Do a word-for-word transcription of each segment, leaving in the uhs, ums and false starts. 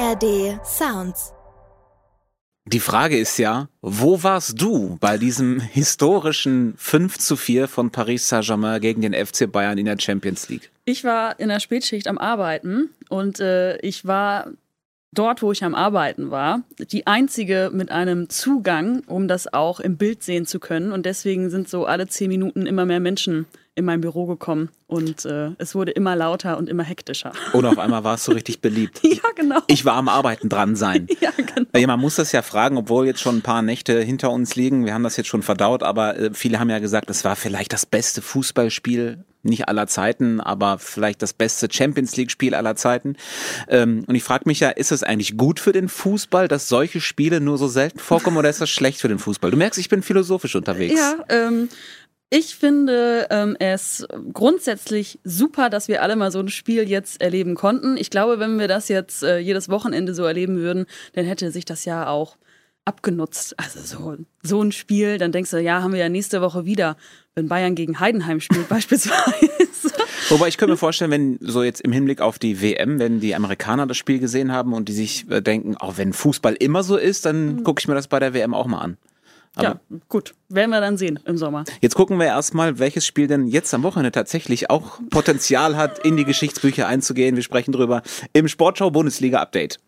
A R D Sounds. Die Frage ist ja, wo warst du bei diesem historischen fünf zu vier von Paris Saint-Germain gegen den F C Bayern in der Champions League? Ich war in der Spätschicht am Arbeiten und äh, ich war dort, wo ich am Arbeiten war, die einzige mit einem Zugang, um das auch im Bild sehen zu können. Und deswegen sind so alle zehn Minuten immer mehr Menschen in mein Büro gekommen und äh, es wurde immer lauter und immer hektischer. Und auf einmal warst du richtig beliebt. Ja, genau. Ich war am Arbeiten dran sein. Ja, genau. Ja, man muss das ja fragen, obwohl jetzt schon ein paar Nächte hinter uns liegen. Wir haben das jetzt schon verdaut, aber äh, viele haben ja gesagt, es war vielleicht das beste Fußballspiel, nicht aller Zeiten, aber vielleicht das beste Champions-League-Spiel aller Zeiten. Ähm, und ich frage mich ja, ist es eigentlich gut für den Fußball, dass solche Spiele nur so selten vorkommen, oder ist das schlecht für den Fußball? Du merkst, ich bin philosophisch unterwegs. Ja, ähm, ich finde ähm, es grundsätzlich super, dass wir alle mal so ein Spiel jetzt erleben konnten. Ich glaube, wenn wir das jetzt äh, jedes Wochenende so erleben würden, dann hätte sich das ja auch abgenutzt. Also so, so ein Spiel, dann denkst du, ja, haben wir ja nächste Woche wieder, wenn Bayern gegen Heidenheim spielt beispielsweise. Wobei ich könnte mir vorstellen, wenn so jetzt im Hinblick auf die W M, wenn die Amerikaner das Spiel gesehen haben und die sich äh, denken, auch wenn Fußball immer so ist, dann mhm. gucke ich mir das bei der W M auch mal an. Aber ja, gut. Werden wir dann sehen im Sommer. Jetzt gucken wir erstmal, welches Spiel denn jetzt am Wochenende tatsächlich auch Potenzial hat, in die Geschichtsbücher einzugehen. Wir sprechen drüber im Sportschau-Bundesliga-Update.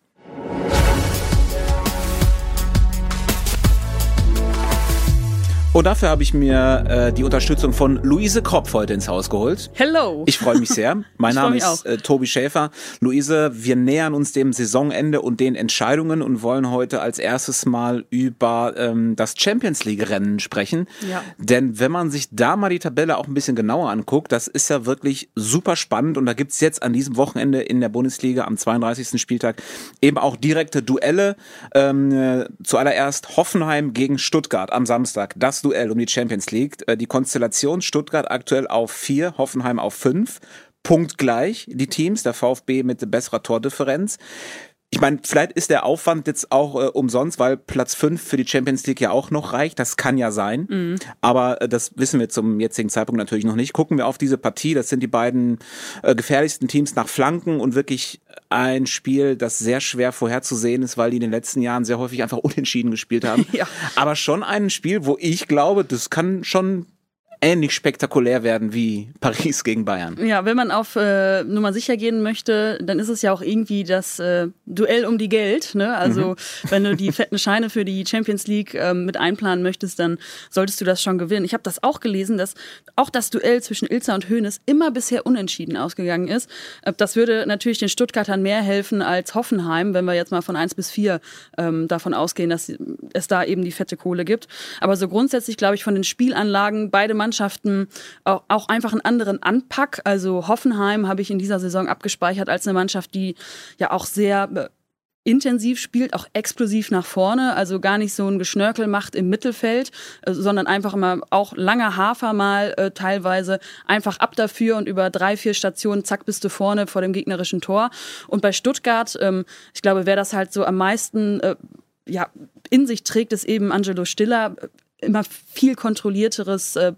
Und dafür habe ich mir äh, die Unterstützung von Luise Kropf heute ins Haus geholt. Hello! Ich freue mich sehr. Mein Name ist äh, Tobi Schäfer. Luise, wir nähern uns dem Saisonende und den Entscheidungen und wollen heute als erstes mal über ähm, das Champions-League-Rennen sprechen. Ja. Denn wenn man sich da mal die Tabelle auch ein bisschen genauer anguckt, das ist ja wirklich super spannend. Und da gibt's jetzt an diesem Wochenende in der Bundesliga am zweiunddreißigsten Spieltag eben auch direkte Duelle. Ähm, äh, zuallererst Hoffenheim gegen Stuttgart am Samstag. Das Duell um die Champions League. Die Konstellation Stuttgart aktuell auf vier, Hoffenheim auf fünf. Punktgleich die Teams, der VfB mit besserer Tordifferenz. Ich meine, vielleicht ist der Aufwand jetzt auch äh, umsonst, weil Platz fünf für die Champions League ja auch noch reicht. Das kann ja sein. Mhm. Aber äh, das wissen wir zum jetzigen Zeitpunkt natürlich noch nicht. Gucken wir auf diese Partie. Das sind die beiden äh, gefährlichsten Teams nach Flanken und wirklich ein Spiel, das sehr schwer vorherzusehen ist, weil die in den letzten Jahren sehr häufig einfach unentschieden gespielt haben. Ja. Aber schon ein Spiel, wo ich glaube, das kann schon ähnlich spektakulär werden wie Paris gegen Bayern. Ja, wenn man auf äh, Nummer sicher gehen möchte, dann ist es ja auch irgendwie das äh, Duell um die Geld. Ne? Also mhm. wenn du die fetten Scheine für die Champions League äh, mit einplanen möchtest, dann solltest du das schon gewinnen. Ich habe das auch gelesen, dass auch das Duell zwischen Ilzer und Hoeneß immer bisher unentschieden ausgegangen ist. Äh, das würde natürlich den Stuttgartern mehr helfen als Hoffenheim, wenn wir jetzt mal von eins bis vier ähm, davon ausgehen, dass es da eben die fette Kohle gibt. Aber so grundsätzlich glaube ich von den Spielanlagen, beide Mannschaften Mannschaften auch, auch einfach einen anderen Anpack. Also Hoffenheim habe ich in dieser Saison abgespeichert als eine Mannschaft, die ja auch sehr äh, intensiv spielt, auch explosiv nach vorne, also gar nicht so ein Geschnörkel macht im Mittelfeld, äh, sondern einfach immer auch langer Hafer mal äh, teilweise einfach ab dafür und über drei, vier Stationen, zack, bist du vorne vor dem gegnerischen Tor. Und bei Stuttgart, ähm, ich glaube, wer das halt so am meisten äh, ja, in sich trägt, ist eben Angelo Stiller, immer viel kontrollierteres äh,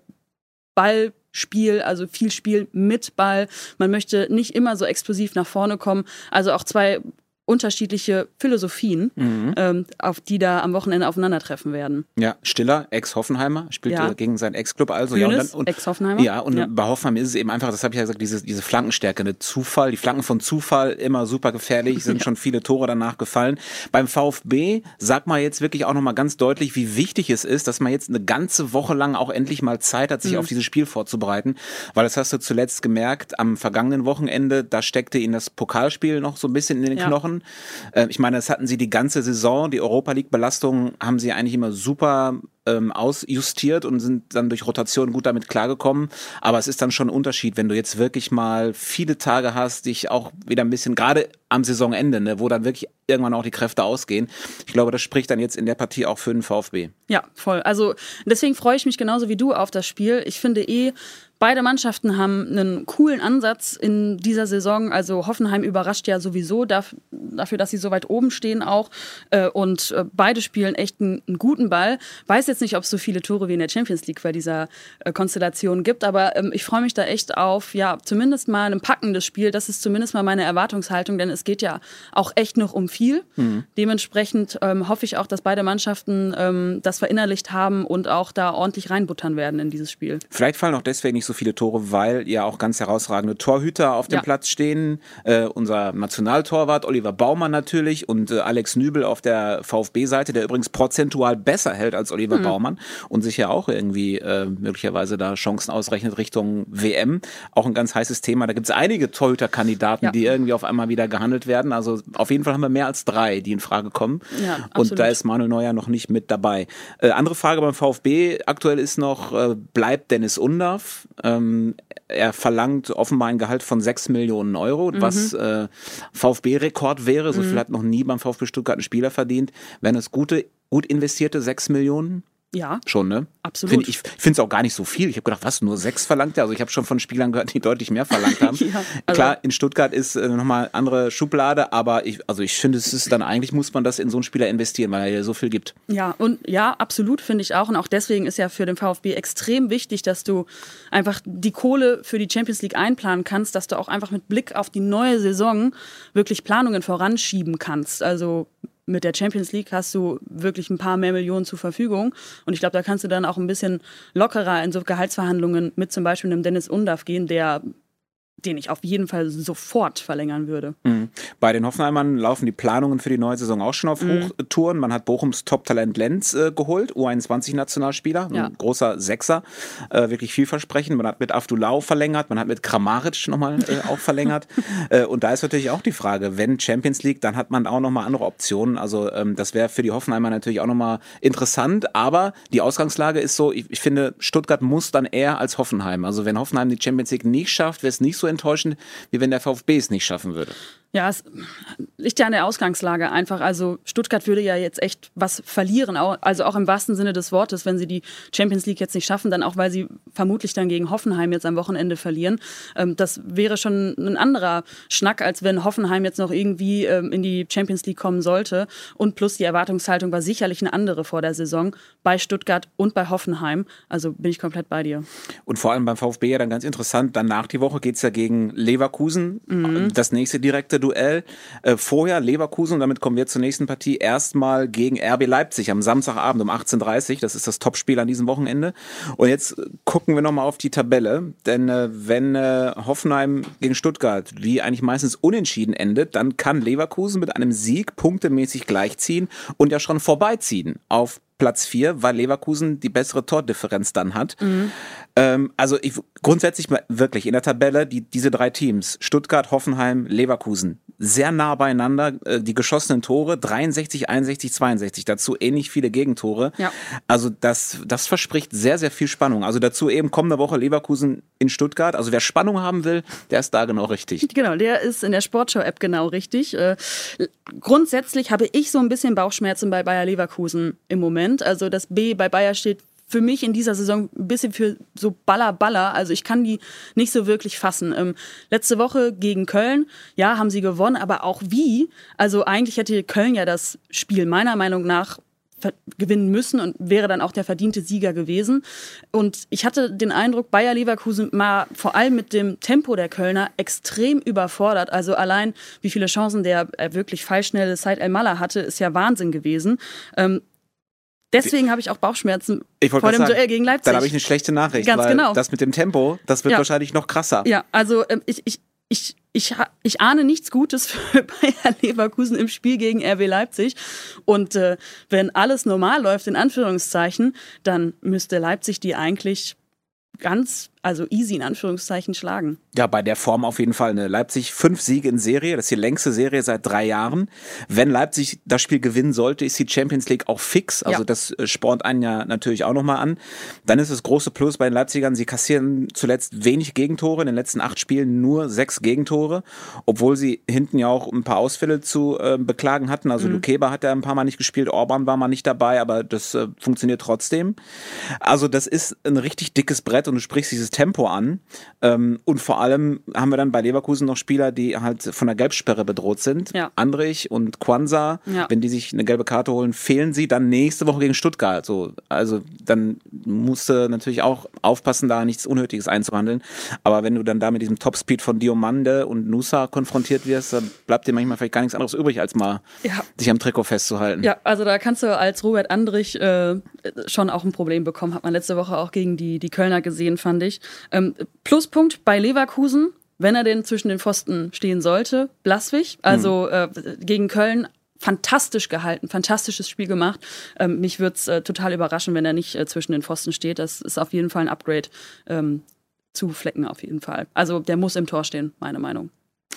Ballspiel, also viel Spiel mit Ball. Man möchte nicht immer so explosiv nach vorne kommen. Also auch zwei unterschiedliche Philosophien, mhm. ähm, auf die da am Wochenende aufeinandertreffen werden. Ja, Stiller, Ex-Hoffenheimer, spielt ja. gegen seinen Ex-Club. Also, ja, und dann, und, Ex-Hoffenheimer. Ja, und ja. bei Hoffenheim ist es eben einfach, das habe ich ja gesagt, diese, diese Flankenstärke, eine Zufall. Die Flanken von Zufall, immer super gefährlich, sind ja. schon viele Tore danach gefallen. Beim VfB sagt man jetzt wirklich auch nochmal ganz deutlich, wie wichtig es ist, dass man jetzt eine ganze Woche lang auch endlich mal Zeit hat, sich mhm. auf dieses Spiel vorzubereiten. Weil das hast du zuletzt gemerkt, am vergangenen Wochenende, da steckte ihnen das Pokalspiel noch so ein bisschen in den ja. Knochen. Ich meine, das hatten sie die ganze Saison, die Europa-League-Belastung haben sie eigentlich immer super ähm, ausjustiert und sind dann durch Rotation gut damit klargekommen. Aber es ist dann schon ein Unterschied, wenn du jetzt wirklich mal viele Tage hast, dich auch wieder ein bisschen, gerade am Saisonende, ne, wo dann wirklich irgendwann auch die Kräfte ausgehen. Ich glaube, das spricht dann jetzt in der Partie auch für den VfB. Ja, voll. Also deswegen freue ich mich genauso wie du auf das Spiel. Ich finde eh, beide Mannschaften haben einen coolen Ansatz in dieser Saison. Also Hoffenheim überrascht ja sowieso dafür, dass sie so weit oben stehen auch. Und beide spielen echt einen, einen guten Ball. Weiß jetzt nicht, ob es so viele Tore wie in der Champions League bei dieser Konstellation gibt, aber ich freue mich da echt auf, ja, zumindest mal ein packendes Spiel. Das ist zumindest mal meine Erwartungshaltung, denn es geht ja auch echt noch um viel. Mhm. Dementsprechend ähm, hoffe ich auch, dass beide Mannschaften ähm, das verinnerlicht haben und auch da ordentlich reinbuttern werden in dieses Spiel. Vielleicht fallen auch deswegen nicht so viele Tore, weil ja auch ganz herausragende Torhüter auf dem ja. Platz stehen. Äh, unser Nationaltorwart Oliver Baumann natürlich und äh, Alex Nübel auf der VfB-Seite, der übrigens prozentual besser hält als Oliver mhm. Baumann und sich ja auch irgendwie äh, möglicherweise da Chancen ausrechnet Richtung W M. Auch ein ganz heißes Thema. Da gibt es einige Torhüterkandidaten, ja. die irgendwie auf einmal wieder gehandelt werden. Also auf jeden Fall haben wir mehr als drei, die in Frage kommen. Ja, und da ist Manuel Neuer noch nicht mit dabei. Äh, andere Frage beim VfB. Aktuell ist noch, äh, bleibt Dennis Undaff. Ähm, er verlangt offenbar ein Gehalt von sechs Millionen Euro, mhm. was äh, VfB-Rekord wäre. So mhm. viel hat noch nie beim VfB Stuttgart ein Spieler verdient. Wenn es gute, gut investierte sechs Millionen? Ja, schon, ne? Absolut. Find, ich finde es auch gar nicht so viel. Ich habe gedacht, was, nur sechs verlangt er? Also ich habe schon von Spielern gehört, die deutlich mehr verlangt haben. ja, also Klar, in Stuttgart ist äh, nochmal andere Schublade, aber ich, also ich finde, es ist dann eigentlich, muss man das in so einen Spieler investieren, weil er ja so viel gibt. Ja, und ja, absolut, finde ich auch. Und auch deswegen ist ja für den VfB extrem wichtig, dass du einfach die Kohle für die Champions League einplanen kannst, dass du auch einfach mit Blick auf die neue Saison wirklich Planungen voranschieben kannst. Also mit der Champions League hast du wirklich ein paar mehr Millionen zur Verfügung. Und ich glaube, da kannst du dann auch ein bisschen lockerer in so Gehaltsverhandlungen mit zum Beispiel einem Dennis Undaff gehen, der den ich auf jeden Fall sofort verlängern würde. Mhm. Bei den Hoffenheimern laufen die Planungen für die neue Saison auch schon auf mhm. Hochtouren. Man hat Bochums Top-Talent Lenz äh, geholt, U einundzwanzig-Nationalspieler, ja. ein großer Sechser, äh, wirklich vielversprechend. Man hat mit Avdulau verlängert, man hat mit Kramaric nochmal äh, auch verlängert. äh, und da ist natürlich auch die Frage, wenn Champions League, dann hat man auch nochmal andere Optionen. Also ähm, das wäre für die Hoffenheimer natürlich auch nochmal interessant, aber die Ausgangslage ist so, ich, ich finde, Stuttgart muss dann eher als Hoffenheim. Also wenn Hoffenheim die Champions League nicht schafft, wäre es nicht so enttäuschend, wie wenn der VfB es nicht schaffen würde. Ja, es liegt ja an der Ausgangslage einfach. Also Stuttgart würde ja jetzt echt was verlieren, also auch im wahrsten Sinne des Wortes, wenn sie die Champions League jetzt nicht schaffen, dann auch, weil sie vermutlich dann gegen Hoffenheim jetzt am Wochenende verlieren. Das wäre schon ein anderer Schnack, als wenn Hoffenheim jetzt noch irgendwie in die Champions League kommen sollte. Und plus die Erwartungshaltung war sicherlich eine andere vor der Saison bei Stuttgart und bei Hoffenheim. Also bin ich komplett bei dir. Und vor allem beim VfB ja dann ganz interessant, dann nach die Woche geht es ja gegen Leverkusen, mhm. das nächste direkte Duell. Äh, vorher Leverkusen, und damit kommen wir zur nächsten Partie, erstmal gegen R B Leipzig am Samstagabend um achtzehn Uhr dreißig. Das ist das Topspiel an diesem Wochenende. Und jetzt gucken wir nochmal auf die Tabelle, denn äh, wenn äh, Hoffenheim gegen Stuttgart wie eigentlich meistens unentschieden endet, dann kann Leverkusen mit einem Sieg punktemäßig gleichziehen und ja schon vorbeiziehen auf Platz vier, weil Leverkusen die bessere Tordifferenz dann hat. Mhm. Ähm, also ich, grundsätzlich wirklich in der Tabelle, die, diese drei Teams, Stuttgart, Hoffenheim, Leverkusen, sehr nah beieinander. Äh, die geschossenen Tore, dreiundsechzig, einundsechzig, zweiundsechzig, dazu ähnlich viele Gegentore. Ja. Also das, das verspricht sehr, sehr viel Spannung. Also dazu eben kommende Woche Leverkusen in Stuttgart. Also wer Spannung haben will, der ist da genau richtig. Genau, der ist in der Sportschau-App genau richtig. Äh, grundsätzlich habe ich so ein bisschen Bauchschmerzen bei Bayer Leverkusen im Moment. Also das B bei Bayer steht für mich in dieser Saison ein bisschen für so Baller, Baller. Also ich kann die nicht so wirklich fassen. Ähm, letzte Woche gegen Köln, ja, haben sie gewonnen, aber auch wie? Also eigentlich hätte Köln ja das Spiel meiner Meinung nach gewinnen müssen und wäre dann auch der verdiente Sieger gewesen. Und ich hatte den Eindruck, Bayer Leverkusen mal vor allem mit dem Tempo der Kölner extrem überfordert. Also allein, wie viele Chancen der wirklich fallschnelle Said El-Mallah hatte, ist ja Wahnsinn gewesen. Ähm, Deswegen habe ich auch Bauchschmerzen vor dem sagen, Duell gegen Leipzig. Dann habe ich eine schlechte Nachricht, Ganz weil genau. das mit dem Tempo, das wird ja. wahrscheinlich noch krasser. Ja, also ähm, ich, ich, ich, ich, ich ahne nichts Gutes für Bayer Leverkusen im Spiel gegen R B Leipzig. Und äh, wenn alles normal läuft, in Anführungszeichen, dann müsste Leipzig die eigentlich ganz, also easy in Anführungszeichen schlagen. Ja, bei der Form auf jeden Fall. Ne? Leipzig fünf Siege in Serie, das ist die längste Serie seit drei Jahren. Wenn Leipzig das Spiel gewinnen sollte, ist die Champions League auch fix. Also ja. das spornt einen ja natürlich auch nochmal an. Dann ist das große Plus bei den Leipzigern, sie kassieren zuletzt wenig Gegentore, in den letzten acht Spielen nur sechs Gegentore, obwohl sie hinten ja auch ein paar Ausfälle zu äh, beklagen hatten. Also mhm. Lukeba hat ja ein paar Mal nicht gespielt, Orban war mal nicht dabei, aber das äh, funktioniert trotzdem. Also das ist ein richtig dickes Brett und du sprichst dieses Tempo an. Ähm, und vor allem haben wir dann bei Leverkusen noch Spieler, die halt von der Gelbsperre bedroht sind. Ja. Andrich und Quansah, Ja. wenn die sich eine gelbe Karte holen, fehlen sie dann nächste Woche gegen Stuttgart. So, also dann musst du natürlich auch aufpassen, da nichts Unnötiges einzuhandeln. Aber wenn du dann da mit diesem Topspeed von Diomande und Nusa konfrontiert wirst, dann bleibt dir manchmal vielleicht gar nichts anderes übrig, als mal Ja. sich am Trikot festzuhalten. Ja, also da kannst du als Robert Andrich äh, schon auch ein Problem bekommen. Hat man letzte Woche auch gegen die, die Kölner gesehen, fand ich. Ähm, Pluspunkt bei Leverkusen, wenn er denn zwischen den Pfosten stehen sollte, Blaswig. Also äh, gegen Köln fantastisch gehalten, fantastisches Spiel gemacht. Ähm, mich würde es äh, total überraschen, wenn er nicht äh, zwischen den Pfosten steht. Das ist auf jeden Fall ein Upgrade ähm, zu Flecken auf jeden Fall. Also der muss im Tor stehen, meine Meinung.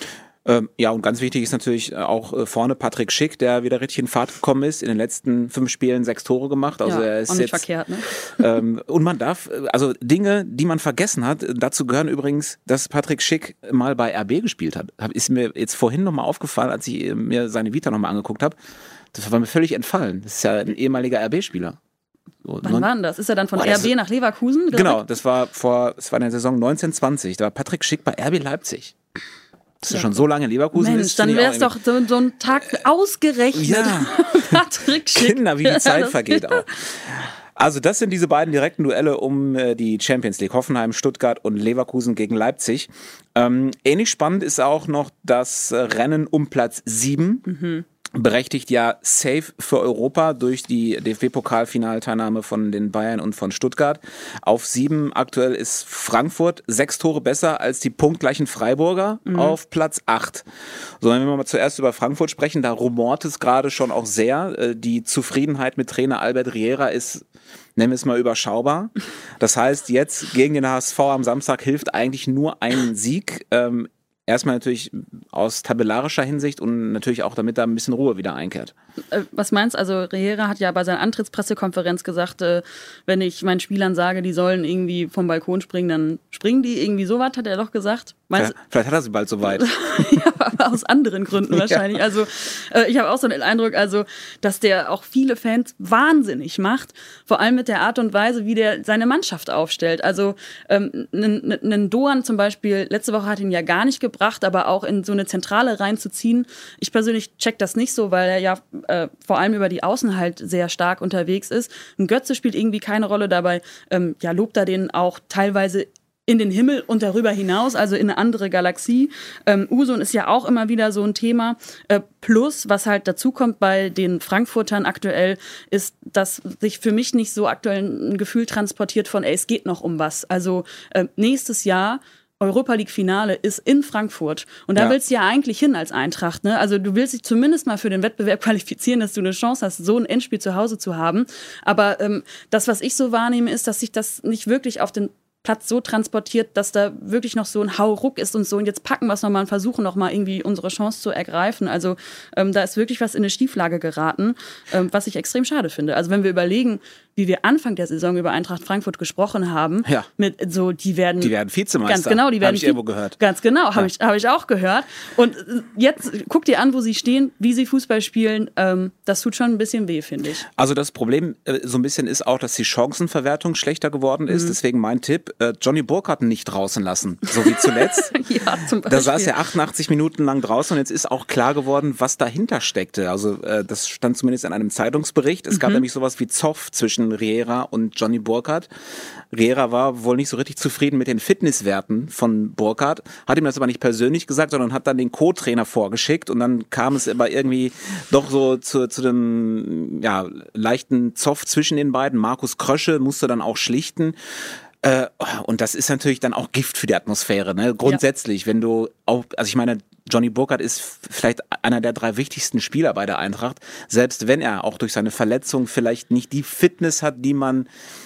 Ähm, ja, und ganz wichtig ist natürlich auch äh, vorne Patrick Schick, der wieder richtig in Fahrt gekommen ist. In den letzten fünf Spielen sechs Tore gemacht. Also ja, er ist auch nicht jetzt, verkehrt, ne? Ähm, und man darf, also Dinge, die man vergessen hat, dazu gehören übrigens, dass Patrick Schick mal bei R B gespielt hat. Ist mir jetzt vorhin nochmal aufgefallen, als ich mir seine Vita nochmal angeguckt habe. Das war mir völlig entfallen. Das ist ja ein ehemaliger R B-Spieler. So, Wann war denn das? Ist er dann von oh, R B nach Leverkusen gegangen? Genau, das war vor, das war in der Saison neunzehn zwanzig. Da war Patrick Schick bei R B Leipzig. Dass ja, er schon so lange in Leverkusen Mensch, ist. Dann wäre es doch so, so ein Tag ausgerechnet. Ja, Patrick Schick. Kinder, wie die Zeit vergeht auch. Also das sind diese beiden direkten Duelle um äh, die Champions League. Hoffenheim, Stuttgart und Leverkusen gegen Leipzig. Ähm, ähnlich spannend ist auch noch das Rennen um Platz sieben. Mhm. Berechtigt ja safe für Europa durch die D F B-Pokalfinalteilnahme von den Bayern und von Stuttgart. Auf sieben aktuell ist Frankfurt, sechs Tore besser als die punktgleichen Freiburger mhm. auf Platz acht. So, wenn wir mal zuerst über Frankfurt sprechen, da rumort es gerade schon auch sehr. Die Zufriedenheit mit Trainer Albert Riera ist, nennen wir es mal, überschaubar. Das heißt, jetzt gegen den H S V am Samstag hilft eigentlich nur ein Sieg. Ähm, Erstmal natürlich aus tabellarischer Hinsicht und natürlich auch, damit da ein bisschen Ruhe wieder einkehrt. Was meinst du? Also Riera hat ja bei seiner Antrittspressekonferenz gesagt, äh, wenn ich meinen Spielern sage, die sollen irgendwie vom Balkon springen, dann springen die. Irgendwie sowas hat er doch gesagt. Meinst, vielleicht, vielleicht hat er sie bald soweit. Ja, aber aus anderen Gründen wahrscheinlich. Ja. Also äh, ich habe auch so den Eindruck, also, dass der auch viele Fans wahnsinnig macht. Vor allem mit der Art und Weise, wie der seine Mannschaft aufstellt. Also ähm, einen Doan zum Beispiel, letzte Woche hat ihn ja gar nicht gebracht, aber auch in so eine Zentrale reinzuziehen. Ich persönlich check das nicht so, weil er ja äh, vor allem über die Außen halt sehr stark unterwegs ist. Ein Götze spielt irgendwie keine Rolle dabei. Ähm, ja, lobt er den auch teilweise in den Himmel und darüber hinaus, also in eine andere Galaxie. Ähm, Usun ist ja auch immer wieder so ein Thema. Äh, plus, was halt dazu kommt bei den Frankfurtern aktuell, ist, dass sich für mich nicht so aktuell ein Gefühl transportiert von, ey, es geht noch um was. Also äh, nächstes Jahr Europa League Finale ist in Frankfurt. Und da ja. willst du ja eigentlich hin als Eintracht, ne? Also du willst dich zumindest mal für den Wettbewerb qualifizieren, dass du eine Chance hast, so ein Endspiel zu Hause zu haben. Aber ähm, das, was ich so wahrnehme, ist, dass sich das nicht wirklich auf den Platz so transportiert, dass da wirklich noch so ein Hauruck ist und so, und jetzt packen wir es nochmal und versuchen nochmal irgendwie unsere Chance zu ergreifen. Also ähm, da ist wirklich was in eine Schieflage geraten, ähm, was ich extrem schade finde. Also wenn wir überlegen, wie wir Anfang der Saison über Eintracht Frankfurt gesprochen haben, ja. mit so, die werden... Die werden Vizemeister, ganz genau, die werden habe ich irgendwo gehört. Ganz genau, ja. habe ich, hab ich auch gehört. Und jetzt guck dir an, wo sie stehen, wie sie Fußball spielen, ähm, das tut schon ein bisschen weh, finde ich. Also das Problem äh, so ein bisschen ist auch, dass die Chancenverwertung schlechter geworden ist, mhm. deswegen mein Tipp, äh, Johnny Burkhardt nicht draußen lassen, so wie zuletzt. Ja, zum Beispiel. Da saß er achtundachtzig Minuten lang draußen und jetzt ist auch klar geworden, was dahinter steckte. Also äh, das stand zumindest in einem Zeitungsbericht. Es gab mhm. nämlich sowas wie Zoff zwischen Riera und Johnny Burkhardt. Riera war wohl nicht so richtig zufrieden mit den Fitnesswerten von Burkhardt, hat ihm das aber nicht persönlich gesagt, sondern hat dann den Co-Trainer vorgeschickt, und dann kam es aber irgendwie doch so zu, zu dem ja, leichten Zoff zwischen den beiden. Markus Krösche musste dann auch schlichten. Äh, und das ist natürlich dann auch Gift für die Atmosphäre, ne? Grundsätzlich, ja. wenn du auch, also ich meine, Johnny Burkhardt ist vielleicht einer der drei wichtigsten Spieler bei der Eintracht, selbst wenn er auch durch seine Verletzung vielleicht nicht die Fitness hat, die man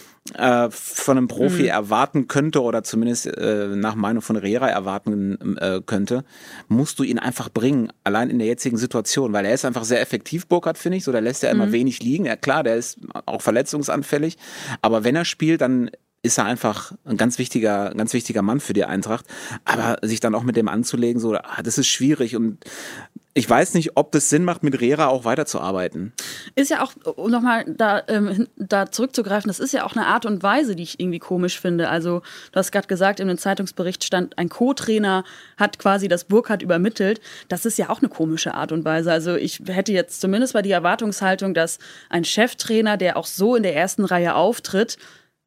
äh, von einem Profi mhm. erwarten könnte oder zumindest äh, nach Meinung von Riera erwarten äh, könnte, musst du ihn einfach bringen, allein in der jetzigen Situation, weil er ist einfach sehr effektiv, Burkhardt, finde ich, so, da lässt er immer mhm. wenig liegen. Ja klar, der ist auch verletzungsanfällig, aber wenn er spielt, dann ist er einfach ein ganz wichtiger, ein ganz wichtiger Mann für die Eintracht. Aber sich dann auch mit dem anzulegen, so, das ist schwierig. Und ich weiß nicht, ob es Sinn macht, mit Rera auch weiterzuarbeiten. Ist ja auch, um nochmal da, ähm, da zurückzugreifen, das ist ja auch eine Art und Weise, die ich irgendwie komisch finde. Also du hast gerade gesagt, in einem Zeitungsbericht stand, ein Co-Trainer hat quasi das Burkhardt übermittelt. Das ist ja auch eine komische Art und Weise. Also ich hätte jetzt zumindest mal die Erwartungshaltung, dass ein Cheftrainer, der auch so in der ersten Reihe auftritt,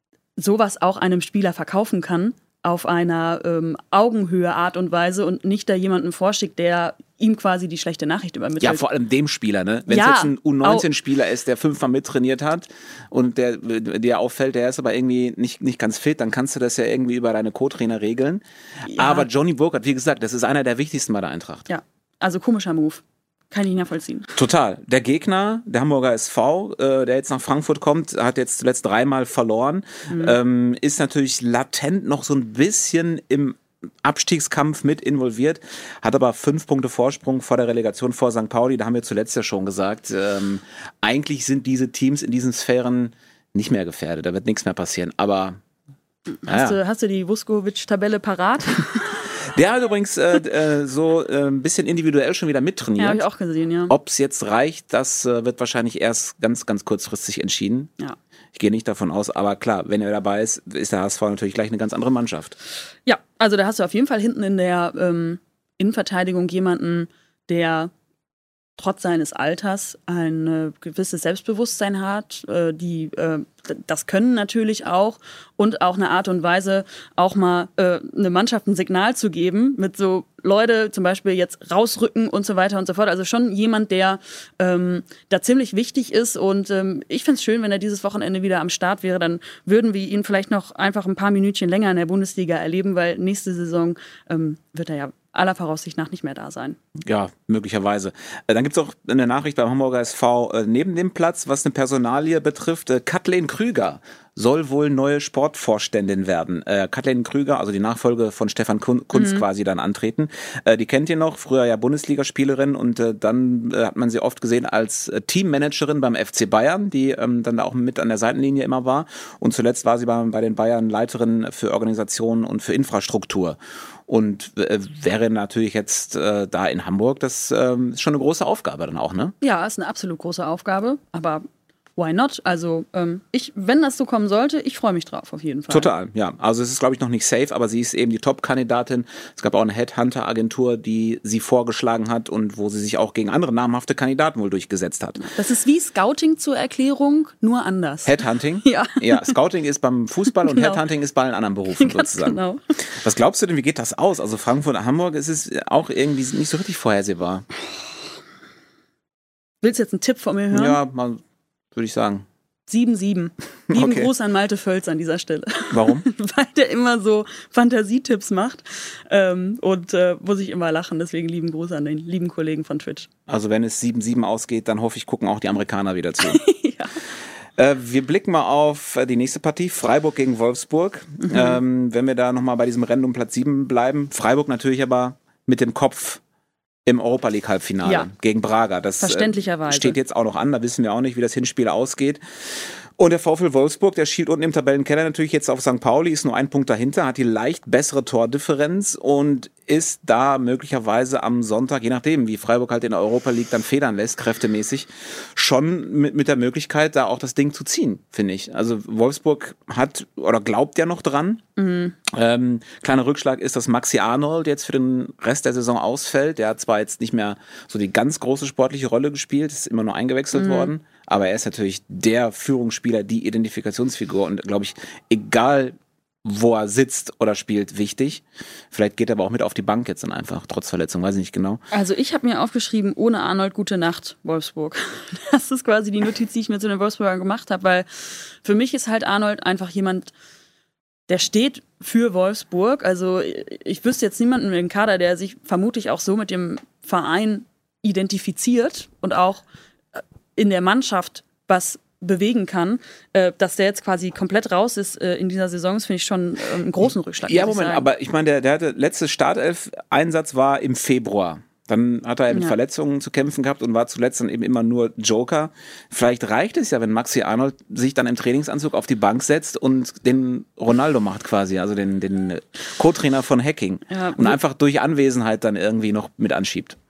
sowas auch einem Spieler verkaufen kann. Auf einer ähm, Augenhöhe Art und Weise und nicht da jemanden vorschickt, der ihm quasi die schlechte Nachricht übermittelt. Ja, vor allem dem Spieler, ne? Wenn es ja, jetzt ein U neunzehn-Spieler ist, der fünfmal mittrainiert hat und der dir auffällt, der ist aber irgendwie nicht, nicht ganz fit, dann kannst du das ja irgendwie über deine Co-Trainer regeln. Ja. Aber Johnny Burkhardt, wie gesagt, das ist einer der wichtigsten bei der Eintracht. Ja, also komischer Move. Kann ich nicht nachvollziehen. Total. Der Gegner, der Hamburger S V, äh, der jetzt nach Frankfurt kommt, hat jetzt zuletzt dreimal verloren, mhm. ähm, ist natürlich latent noch so ein bisschen im Abstiegskampf mit involviert, hat aber fünf Punkte Vorsprung vor der Relegation vor Sankt Pauli. Da haben wir zuletzt ja schon gesagt, ähm, eigentlich sind diese Teams in diesen Sphären nicht mehr gefährdet. Da wird nichts mehr passieren. Aber hast, ja. du, hast du die Vuskovic-Tabelle parat? Der hat übrigens äh, äh, so äh, ein bisschen individuell schon wieder mittrainiert. Ja, habe ich auch gesehen, ja. Ob es jetzt reicht, das äh, wird wahrscheinlich erst ganz, ganz kurzfristig entschieden. Ja. Ich gehe nicht davon aus, aber klar, wenn er dabei ist, ist der H S V natürlich gleich eine ganz andere Mannschaft. Ja, also da hast du auf jeden Fall hinten in der ähm, Innenverteidigung jemanden, der trotz seines Alters ein äh, gewisses Selbstbewusstsein hat, äh, die äh, das können natürlich auch und auch eine Art und Weise, auch mal äh, eine Mannschaft ein Signal zu geben, mit so Leute zum Beispiel jetzt rausrücken und so weiter und so fort. Also schon jemand, der ähm, da ziemlich wichtig ist und ähm, ich find's schön, wenn er dieses Wochenende wieder am Start wäre, dann würden wir ihn vielleicht noch einfach ein paar Minütchen länger in der Bundesliga erleben, weil nächste Saison ähm, wird er ja aller Voraussicht nach nicht mehr da sein. Ja, möglicherweise. Äh, dann gibt es auch eine Nachricht beim Hamburger S V äh, neben dem Platz, was eine Personalie betrifft. Äh, Kathleen Krüger soll wohl neue Sportvorständin werden. Äh, Kathleen Krüger, also die Nachfolge von Stefan Kun- Kunz mhm. quasi dann antreten. Äh, die kennt ihr noch, früher ja Bundesligaspielerin und äh, dann äh, hat man sie oft gesehen als äh, Teammanagerin beim F C Bayern, die ähm, dann da auch mit an der Seitenlinie immer war. Und zuletzt war sie bei, bei den Bayern Leiterin für Organisation und für Infrastruktur. Und äh, wäre natürlich jetzt äh, da in Hamburg, das äh, ist schon eine große Aufgabe dann auch, ne? Ja, ist eine absolut große Aufgabe, aber why not? Also ähm, ich, wenn das so kommen sollte, ich freue mich drauf auf jeden Fall. Total, ja. Also es ist, glaube ich, noch nicht safe, aber sie ist eben die Top-Kandidatin. Es gab auch eine Headhunter-Agentur, die sie vorgeschlagen hat und wo sie sich auch gegen andere namhafte Kandidaten wohl durchgesetzt hat. Das ist wie Scouting zur Erklärung, nur anders. Headhunting? Ja. Ja, Scouting ist beim Fußball und genau. Headhunting ist bei allen anderen Berufen Ganz sozusagen. Genau. Was glaubst du denn, wie geht das aus? Also Frankfurt und Hamburg, ist es auch irgendwie nicht so richtig vorhersehbar. Willst du jetzt einen Tipp von mir hören? Ja, mal, würde ich sagen. sieben sieben. Lieben Okay. Gruß an Malte Völz an dieser Stelle. Warum? Weil der immer so Fantasietipps macht ähm, und äh, muss ich immer lachen. Deswegen lieben Gruß an den lieben Kollegen von Twitch. Also wenn es sieben sieben ausgeht, dann hoffe ich, gucken auch die Amerikaner wieder zu. Ja. Äh, wir blicken mal auf die nächste Partie, Freiburg gegen Wolfsburg. Mhm. Ähm, wenn wir da nochmal bei diesem Rennen um Platz sieben bleiben. Freiburg natürlich aber mit dem Kopf im Europa League Halbfinale ja. gegen Braga. Das Verständlicherweise. Äh, steht jetzt auch noch an, da wissen wir auch nicht, wie das Hinspiel ausgeht. Und der VfL Wolfsburg, der schielt unten im Tabellenkeller natürlich jetzt auf Sankt Pauli, ist nur ein Punkt dahinter, hat die leicht bessere Tordifferenz und ist da möglicherweise am Sonntag, je nachdem, wie Freiburg halt in der Europa League dann federn lässt, kräftemäßig, schon mit, mit der Möglichkeit, da auch das Ding zu ziehen, finde ich. Also Wolfsburg hat oder glaubt ja noch dran. Mhm. Ähm, kleiner Rückschlag ist, dass Maxi Arnold jetzt für den Rest der Saison ausfällt. Der hat zwar jetzt nicht mehr so die ganz große sportliche Rolle gespielt, ist immer nur eingewechselt mhm. worden, aber er ist natürlich der Führungsspieler, die Identifikationsfigur und glaube ich, egal wo er sitzt oder spielt, wichtig. Vielleicht geht er aber auch mit auf die Bank jetzt dann einfach, trotz Verletzung, weiß ich nicht genau. Also ich habe mir aufgeschrieben, ohne Arnold gute Nacht, Wolfsburg. Das ist quasi die Notiz, die ich mir zu den Wolfsburgern gemacht habe, weil für mich ist halt Arnold einfach jemand, der steht für Wolfsburg. Also ich wüsste jetzt niemanden im Kader, der sich vermutlich auch so mit dem Verein identifiziert und auch in der Mannschaft was bewegen kann, äh, dass der jetzt quasi komplett raus ist äh, in dieser Saison, das finde ich schon äh, einen großen Rückschlag. Ja, Moment, aber ich meine, der, der hatte letzte Startelf-Einsatz war im Februar. Dann hat er mit ja. Verletzungen zu kämpfen gehabt und war zuletzt dann eben immer nur Joker. Vielleicht reicht es ja, wenn Maxi Arnold sich dann im Trainingsanzug auf die Bank setzt und den Ronaldo macht quasi, also den, den Co-Trainer von Hacking ja, und einfach durch Anwesenheit dann irgendwie noch mit anschiebt.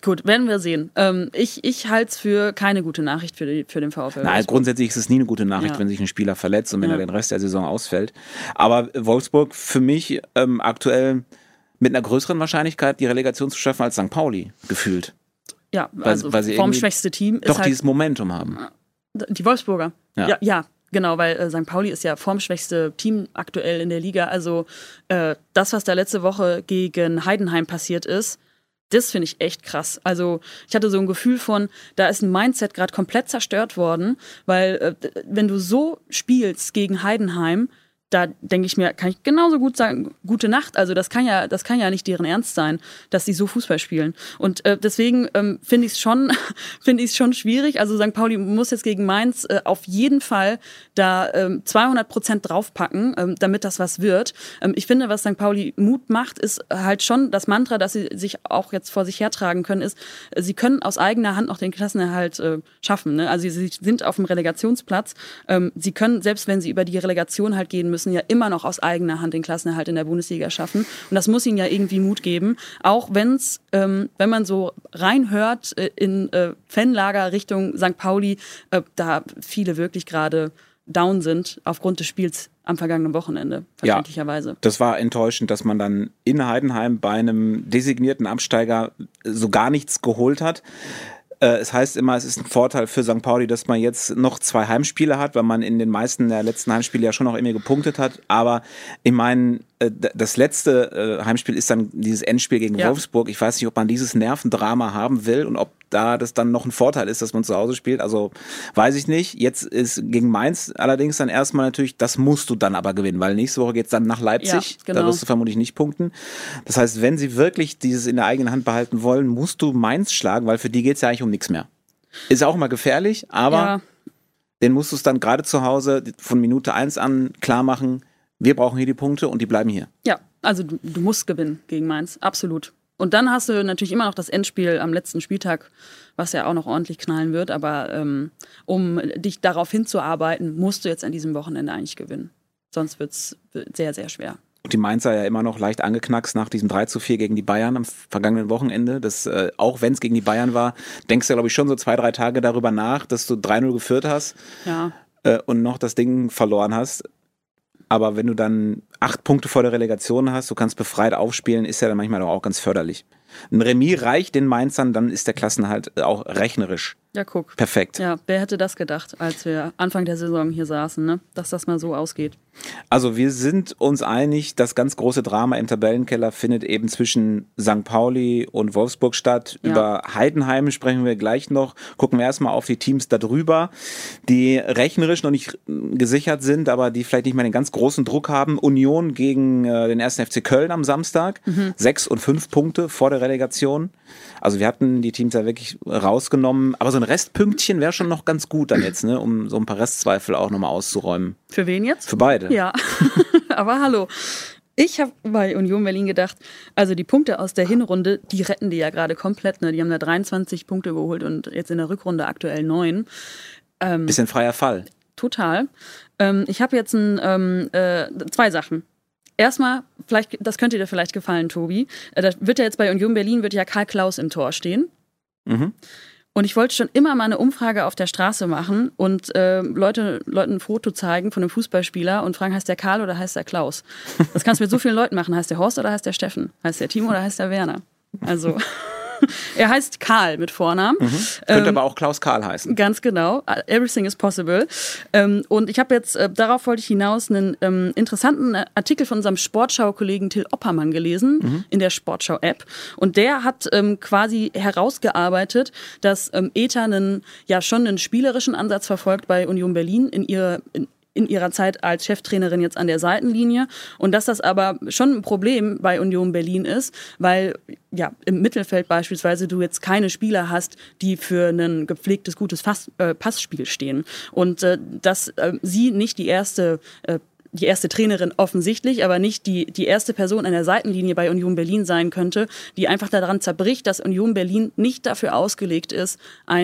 Gut, werden wir sehen. Ähm, ich ich halte es für keine gute Nachricht für, die, für den VfL. Nein, grundsätzlich ist es nie eine gute Nachricht, ja. wenn sich ein Spieler verletzt und wenn ja. er den Rest der Saison ausfällt. Aber Wolfsburg für mich ähm, aktuell mit einer größeren Wahrscheinlichkeit die Relegation zu schaffen als Sankt Pauli, gefühlt. Ja, also weil, weil sie formschwächste Team ist doch halt dieses Momentum haben. Die Wolfsburger. Ja, ja, ja genau, weil äh, Sankt Pauli ist ja formschwächste Team aktuell in der Liga. Also äh, das, was da letzte Woche gegen Heidenheim passiert ist, das finde ich echt krass. Also ich hatte so ein Gefühl von, da ist ein Mindset gerade komplett zerstört worden, weil äh, wenn du so spielst gegen Heidenheim, da denke ich mir, kann ich genauso gut sagen, gute Nacht. Also das kann ja, das kann ja nicht deren Ernst sein, dass sie so Fußball spielen. Und äh, deswegen ähm, finde ich es schon, finde ich es schon schwierig. Also Sankt Pauli muss jetzt gegen Mainz äh, auf jeden Fall da ähm, zweihundert Prozent draufpacken, ähm, damit das was wird. Ähm, ich finde, was Sankt Pauli Mut macht, ist halt schon das Mantra, das sie sich auch jetzt vor sich hertragen können, ist, äh, sie können aus eigener Hand noch den Klassenerhalt äh, schaffen. Ne? Also sie sind auf dem Relegationsplatz. Ähm, sie können, selbst wenn sie über die Relegation halt gehen müssen, ja immer noch aus eigener Hand den Klassenerhalt in der Bundesliga schaffen. Und das muss ihnen ja irgendwie Mut geben. Auch wenn's, ähm, wenn man so reinhört äh, in äh, Fanlager Richtung Sankt Pauli, äh, da viele wirklich gerade down sind aufgrund des Spiels am vergangenen Wochenende, verständlicherweise. Ja, das war enttäuschend, dass man dann in Heidenheim bei einem designierten Absteiger so gar nichts geholt hat. Es heißt immer, es ist ein Vorteil für Sankt Pauli, dass man jetzt noch zwei Heimspiele hat, weil man in den meisten der letzten Heimspiele ja schon noch irgendwie gepunktet hat. Aber ich meine, das letzte Heimspiel ist dann dieses Endspiel gegen ja. Wolfsburg. Ich weiß nicht, ob man dieses Nervendrama haben will und ob da das dann noch ein Vorteil ist, dass man zu Hause spielt. Also weiß ich nicht. Jetzt ist gegen Mainz allerdings dann erstmal natürlich, das musst du dann aber gewinnen, weil nächste Woche geht's dann nach Leipzig. Ja, genau. Da wirst du vermutlich nicht punkten. Das heißt, wenn sie wirklich dieses in der eigenen Hand behalten wollen, musst du Mainz schlagen, weil für die geht's ja eigentlich um nichts mehr. Ist auch mal gefährlich, aber ja. den musst du es dann gerade zu Hause von Minute eins an klar machen, wir brauchen hier die Punkte und die bleiben hier. Ja, also du, du musst gewinnen gegen Mainz, absolut. Und dann hast du natürlich immer noch das Endspiel am letzten Spieltag, was ja auch noch ordentlich knallen wird. Aber ähm, um dich darauf hinzuarbeiten, musst du jetzt an diesem Wochenende eigentlich gewinnen. Sonst wird es sehr, sehr schwer. Und die Mainzer ja immer noch leicht angeknackst nach diesem drei zu vier gegen die Bayern am vergangenen Wochenende. Das, äh, auch wenn es gegen die Bayern war, denkst du, glaube ich, schon so zwei, drei Tage darüber nach, dass du drei null geführt hast ja. äh, und noch das Ding verloren hast. Aber wenn du dann acht Punkte vor der Relegation hast, du kannst befreit aufspielen, ist ja dann manchmal auch ganz förderlich. Ein Remis reicht den Mainzern, dann ist der Klassenhalt auch rechnerisch. Ja, guck. Perfekt. Ja, wer hätte das gedacht, als wir Anfang der Saison hier saßen, ne? Dass das mal so ausgeht. Also wir sind uns einig, das ganz große Drama im Tabellenkeller findet eben zwischen Sankt Pauli und Wolfsburg statt. Ja. Über Heidenheim sprechen wir gleich noch. Gucken wir erstmal auf die Teams da drüber, die rechnerisch noch nicht gesichert sind, aber die vielleicht nicht mehr den ganz großen Druck haben. Union gegen äh, den ersten F C Köln am Samstag. Mhm. Sechs und fünf Punkte vor der Relegation. Also wir hatten die Teams ja wirklich rausgenommen, aber so ein Restpünktchen wäre schon noch ganz gut dann jetzt, ne, um so ein paar Restzweifel auch nochmal auszuräumen. Für wen jetzt? Für beide. Ja, aber hallo. Ich habe bei Union Berlin gedacht, also die Punkte aus der Hinrunde, die retten die ja gerade komplett. Ne? Die haben da dreiundzwanzig Punkte geholt und jetzt in der Rückrunde aktuell neun. Ähm, Bisschen freier Fall. Total. Ähm, ich habe jetzt ein, ähm, äh, zwei Sachen. Erstmal, vielleicht, das könnte dir vielleicht gefallen, Tobi. Da wird ja jetzt bei Union Berlin wird ja Karl Klaus im Tor stehen. Mhm. Und ich wollte schon immer mal eine Umfrage auf der Straße machen und äh, Leute, Leuten ein Foto zeigen von einem Fußballspieler und fragen, heißt der Karl oder heißt der Klaus? Das kannst du mit so vielen Leuten machen. Heißt der Horst oder heißt der Steffen? Heißt der Timo oder heißt der Werner? Also, er heißt Karl mit Vornamen. Mhm. Könnte ähm, aber auch Klaus Karl heißen. Ganz genau. Everything is possible. Ähm, und ich habe jetzt, äh, darauf wollte ich hinaus, einen ähm, interessanten Artikel von unserem Sportschau-Kollegen Till Oppermann gelesen, mhm. in der Sportschau-App. Und der hat ähm, quasi herausgearbeitet, dass ähm, E T A einen, ja schon einen spielerischen Ansatz verfolgt bei Union Berlin in ihrer in in ihrer Zeit als Cheftrainerin jetzt an der Seitenlinie und dass das aber schon ein Problem bei Union Berlin ist, weil ja im Mittelfeld beispielsweise du jetzt keine Spieler hast, die für ein gepflegtes, gutes Fass, äh, Passspiel stehen und äh, dass äh, sie nicht die erste äh, die erste Trainerin offensichtlich, aber nicht die, die erste Person an der Seitenlinie bei Union Berlin sein könnte, die einfach daran zerbricht, dass Union Berlin nicht dafür ausgelegt ist, ein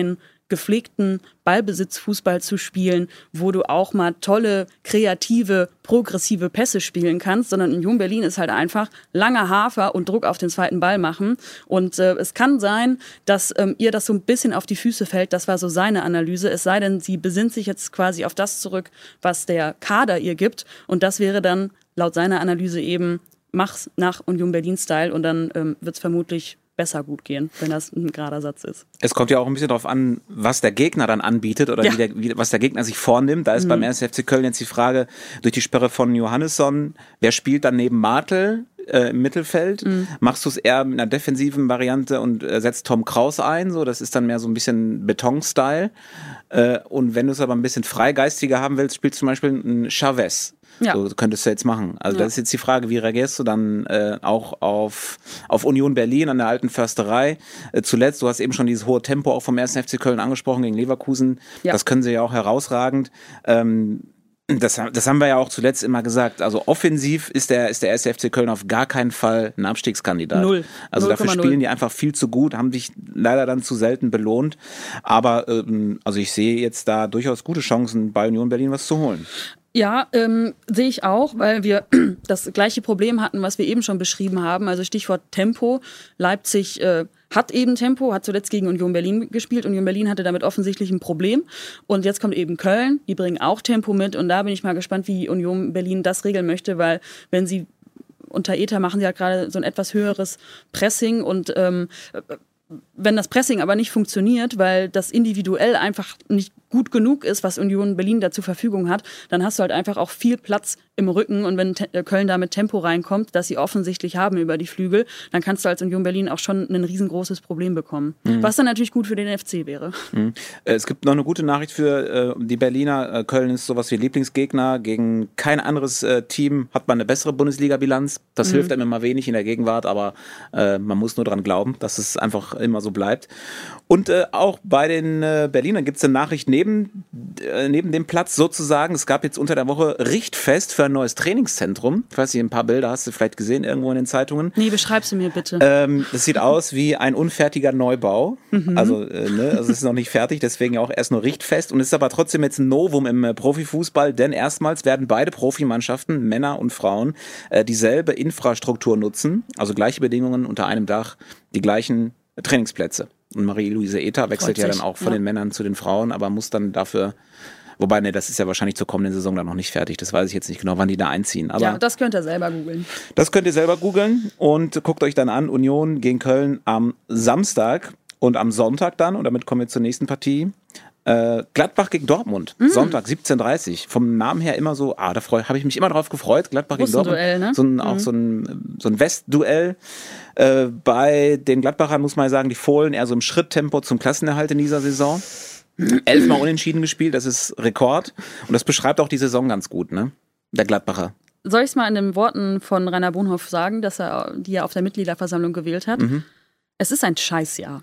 gepflegten Ballbesitzfußball zu spielen, wo du auch mal tolle, kreative, progressive Pässe spielen kannst, sondern Union Berlin ist halt einfach langer Hafer und Druck auf den zweiten Ball machen. Und äh, es kann sein, dass ähm, ihr das so ein bisschen auf die Füße fällt. Das war so seine Analyse. Es sei denn, sie besinnt sich jetzt quasi auf das zurück, was der Kader ihr gibt. Und das wäre dann laut seiner Analyse eben, mach's nach Union Berlin-Style und dann ähm, wird es vermutlich besser gut gehen, wenn das ein gerader Satz ist. Es kommt ja auch ein bisschen darauf an, was der Gegner dann anbietet oder ja. wie der, wie, was der Gegner sich vornimmt. Da ist mhm. beim ersten F C Köln jetzt die Frage, durch die Sperre von Johannesson, wer spielt dann neben Martel äh, im Mittelfeld? Mhm. Machst du es eher mit einer defensiven Variante und äh, setzt Tom Kraus ein? So, das ist dann mehr so ein bisschen Beton-Style. Äh, und wenn du es aber ein bisschen freigeistiger haben willst, spielst du zum Beispiel einen Chavez. Ja. So könntest du jetzt machen. Also ja. das ist jetzt die Frage, wie reagierst du dann äh, auch auf, auf Union Berlin an der alten Försterei? Äh, zuletzt, du hast eben schon dieses hohe Tempo auch vom ersten F C Köln angesprochen gegen Leverkusen. Ja. Das können sie ja auch herausragend. Ähm, Das, das haben wir ja auch zuletzt immer gesagt. Also offensiv ist der, ist der erste F C Köln auf gar keinen Fall ein Abstiegskandidat. Null. Also null, dafür spielen die einfach viel zu gut, haben sich leider dann zu selten belohnt. Aber ähm, also ich sehe jetzt da durchaus gute Chancen, bei Union Berlin was zu holen. Ja, ähm, sehe ich auch, weil wir das gleiche Problem hatten, was wir eben schon beschrieben haben. Also Stichwort Tempo. Leipzig äh, hat eben Tempo, hat zuletzt gegen Union Berlin gespielt. Union Berlin hatte damit offensichtlich ein Problem. Und jetzt kommt eben Köln, die bringen auch Tempo mit. Und da bin ich mal gespannt, wie Union Berlin das regeln möchte, weil wenn sie unter Eta machen sie halt gerade so ein etwas höheres Pressing und ähm, wenn das Pressing aber nicht funktioniert, weil das individuell einfach nicht gut genug ist, was Union Berlin da zur Verfügung hat, dann hast du halt einfach auch viel Platz im Rücken und wenn Te- Köln da mit Tempo reinkommt, das sie offensichtlich haben über die Flügel, dann kannst du als Union Berlin auch schon ein riesengroßes Problem bekommen. Mhm. Was dann natürlich gut für den F C wäre. Mhm. Es gibt noch eine gute Nachricht für äh, die Berliner. Köln ist sowas wie Lieblingsgegner. Gegen kein anderes äh, Team hat man eine bessere Bundesliga-Bilanz. Das mhm. hilft einem immer wenig in der Gegenwart, aber äh, man muss nur dran glauben, dass es einfach immer so bleibt. Und äh, auch bei den äh, Berlinern gibt es eine Nachricht neben, äh, neben dem Platz sozusagen. Es gab jetzt unter der Woche Richtfest für ein neues Trainingszentrum. Ich weiß nicht, ein paar Bilder hast du vielleicht gesehen irgendwo in den Zeitungen. Nee, beschreib sie mir bitte. Ähm, das sieht aus wie ein unfertiger Neubau. Mhm. Also, äh, ne, also es ist noch nicht fertig, deswegen auch erst nur Richtfest. Und es ist aber trotzdem jetzt ein Novum im äh, Profifußball, denn erstmals werden beide Profimannschaften, Männer und Frauen, äh, dieselbe Infrastruktur nutzen. Also gleiche Bedingungen unter einem Dach, die gleichen Trainingsplätze. Und Marie-Louise Eta wechselt ja dann auch von ja. den Männern zu den Frauen, aber muss dann dafür, wobei, ne, das ist ja wahrscheinlich zur kommenden Saison dann noch nicht fertig. Das weiß ich jetzt nicht genau, wann die da einziehen. Aber ja, das könnt ihr selber googeln. Das könnt ihr selber googeln und guckt euch dann an, Union gegen Köln am Samstag und am Sonntag dann, und damit kommen wir zur nächsten Partie, äh, Gladbach gegen Dortmund, mhm. Sonntag siebzehn Uhr dreißig. Vom Namen her immer so, ah, da habe ich mich immer drauf gefreut, Gladbach gegen Dortmund. Ne? So ein, mhm. Auch so ein, so ein Westduell. Äh, bei den Gladbachern muss man sagen, die Fohlen eher so im Schritttempo zum Klassenerhalt in dieser Saison. Elfmal unentschieden gespielt, das ist Rekord. Und das beschreibt auch die Saison ganz gut, ne? Der Gladbacher. Soll ich es mal in den Worten von Rainer Bonhoff sagen, dass er die er auf der Mitgliederversammlung gewählt hat? Mhm. Es ist ein Scheißjahr.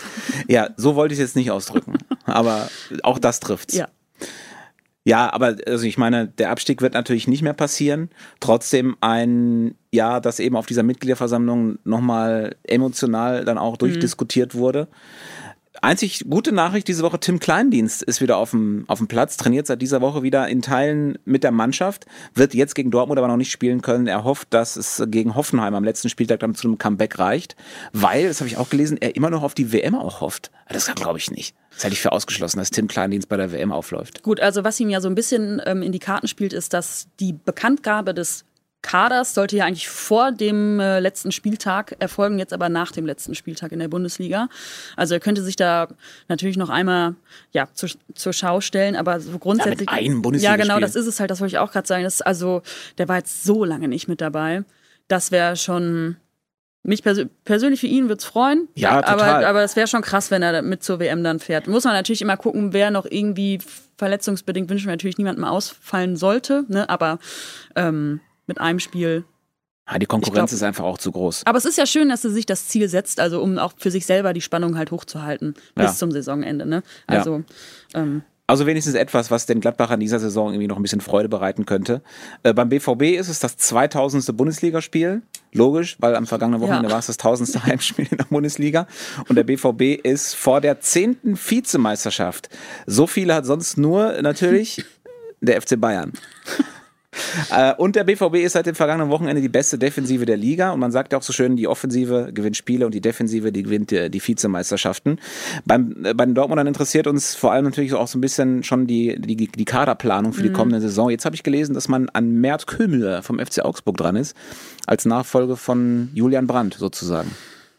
Ja, so wollte ich es jetzt nicht ausdrücken. Aber auch das trifft's. Ja. Ja, aber also ich meine, der Abstieg wird natürlich nicht mehr passieren. Trotzdem ein Jahr, das eben auf dieser Mitgliederversammlung nochmal emotional dann auch durchdiskutiert mhm. wurde. Einzig gute Nachricht diese Woche, Tim Kleindienst ist wieder auf dem, auf dem Platz, trainiert seit dieser Woche wieder in Teilen mit der Mannschaft, wird jetzt gegen Dortmund aber noch nicht spielen können. Er hofft, dass es gegen Hoffenheim am letzten Spieltag dann zu einem Comeback reicht, weil, das habe ich auch gelesen, er immer noch auf die W M auch hofft. Das glaube ich nicht. Das hätte ich für ausgeschlossen, dass Tim Kleindienst bei der W M aufläuft. Gut, also was ihm ja so ein bisschen ähm, in die Karten spielt, ist, dass die Bekanntgabe des Kaders sollte ja eigentlich vor dem äh, letzten Spieltag erfolgen, jetzt aber nach dem letzten Spieltag in der Bundesliga. Also er könnte sich da natürlich noch einmal ja, zu, zur Schau stellen, aber so grundsätzlich... Ja, mit einem Bundesliga Ja, genau, das ist es halt, das wollte ich auch gerade sagen. Das, also der war jetzt so lange nicht mit dabei. Das wäre schon... Mich persö- persönlich für ihn würde es freuen, ja, total. aber, aber es wäre schon krass, wenn er mit zur W M dann fährt. Muss man natürlich immer gucken, wer noch irgendwie verletzungsbedingt, wünschen wir natürlich niemandem ausfallen sollte, ne? Aber ähm, mit einem Spiel. Ja, die Konkurrenz glaub, ist einfach auch zu groß. Aber es ist ja schön, dass er sich das Ziel setzt, also um auch für sich selber die Spannung halt hochzuhalten bis ja. zum Saisonende. Ne? Also ja. ähm, Also wenigstens etwas, was den Gladbach an dieser Saison irgendwie noch ein bisschen Freude bereiten könnte. Äh, beim B V B ist es das zweitausendste Bundesligaspiel. Logisch, weil am vergangenen Wochenende Ja. war es das tausendste Heimspiel in der Bundesliga. Und der B V B ist vor der zehnten Vizemeisterschaft. So viele hat sonst nur natürlich der F C Bayern. Äh, und der B V B ist seit dem vergangenen Wochenende die beste Defensive der Liga. Und man sagt ja auch so schön, die Offensive gewinnt Spiele und die Defensive, die gewinnt äh, die Vizemeisterschaften. Beim, äh, bei den Dortmundern interessiert uns vor allem natürlich auch so ein bisschen schon die, die, die Kaderplanung für die kommende Saison. Jetzt habe ich gelesen, dass man an Mert Kömüller vom F C Augsburg dran ist, als Nachfolge von Julian Brandt sozusagen.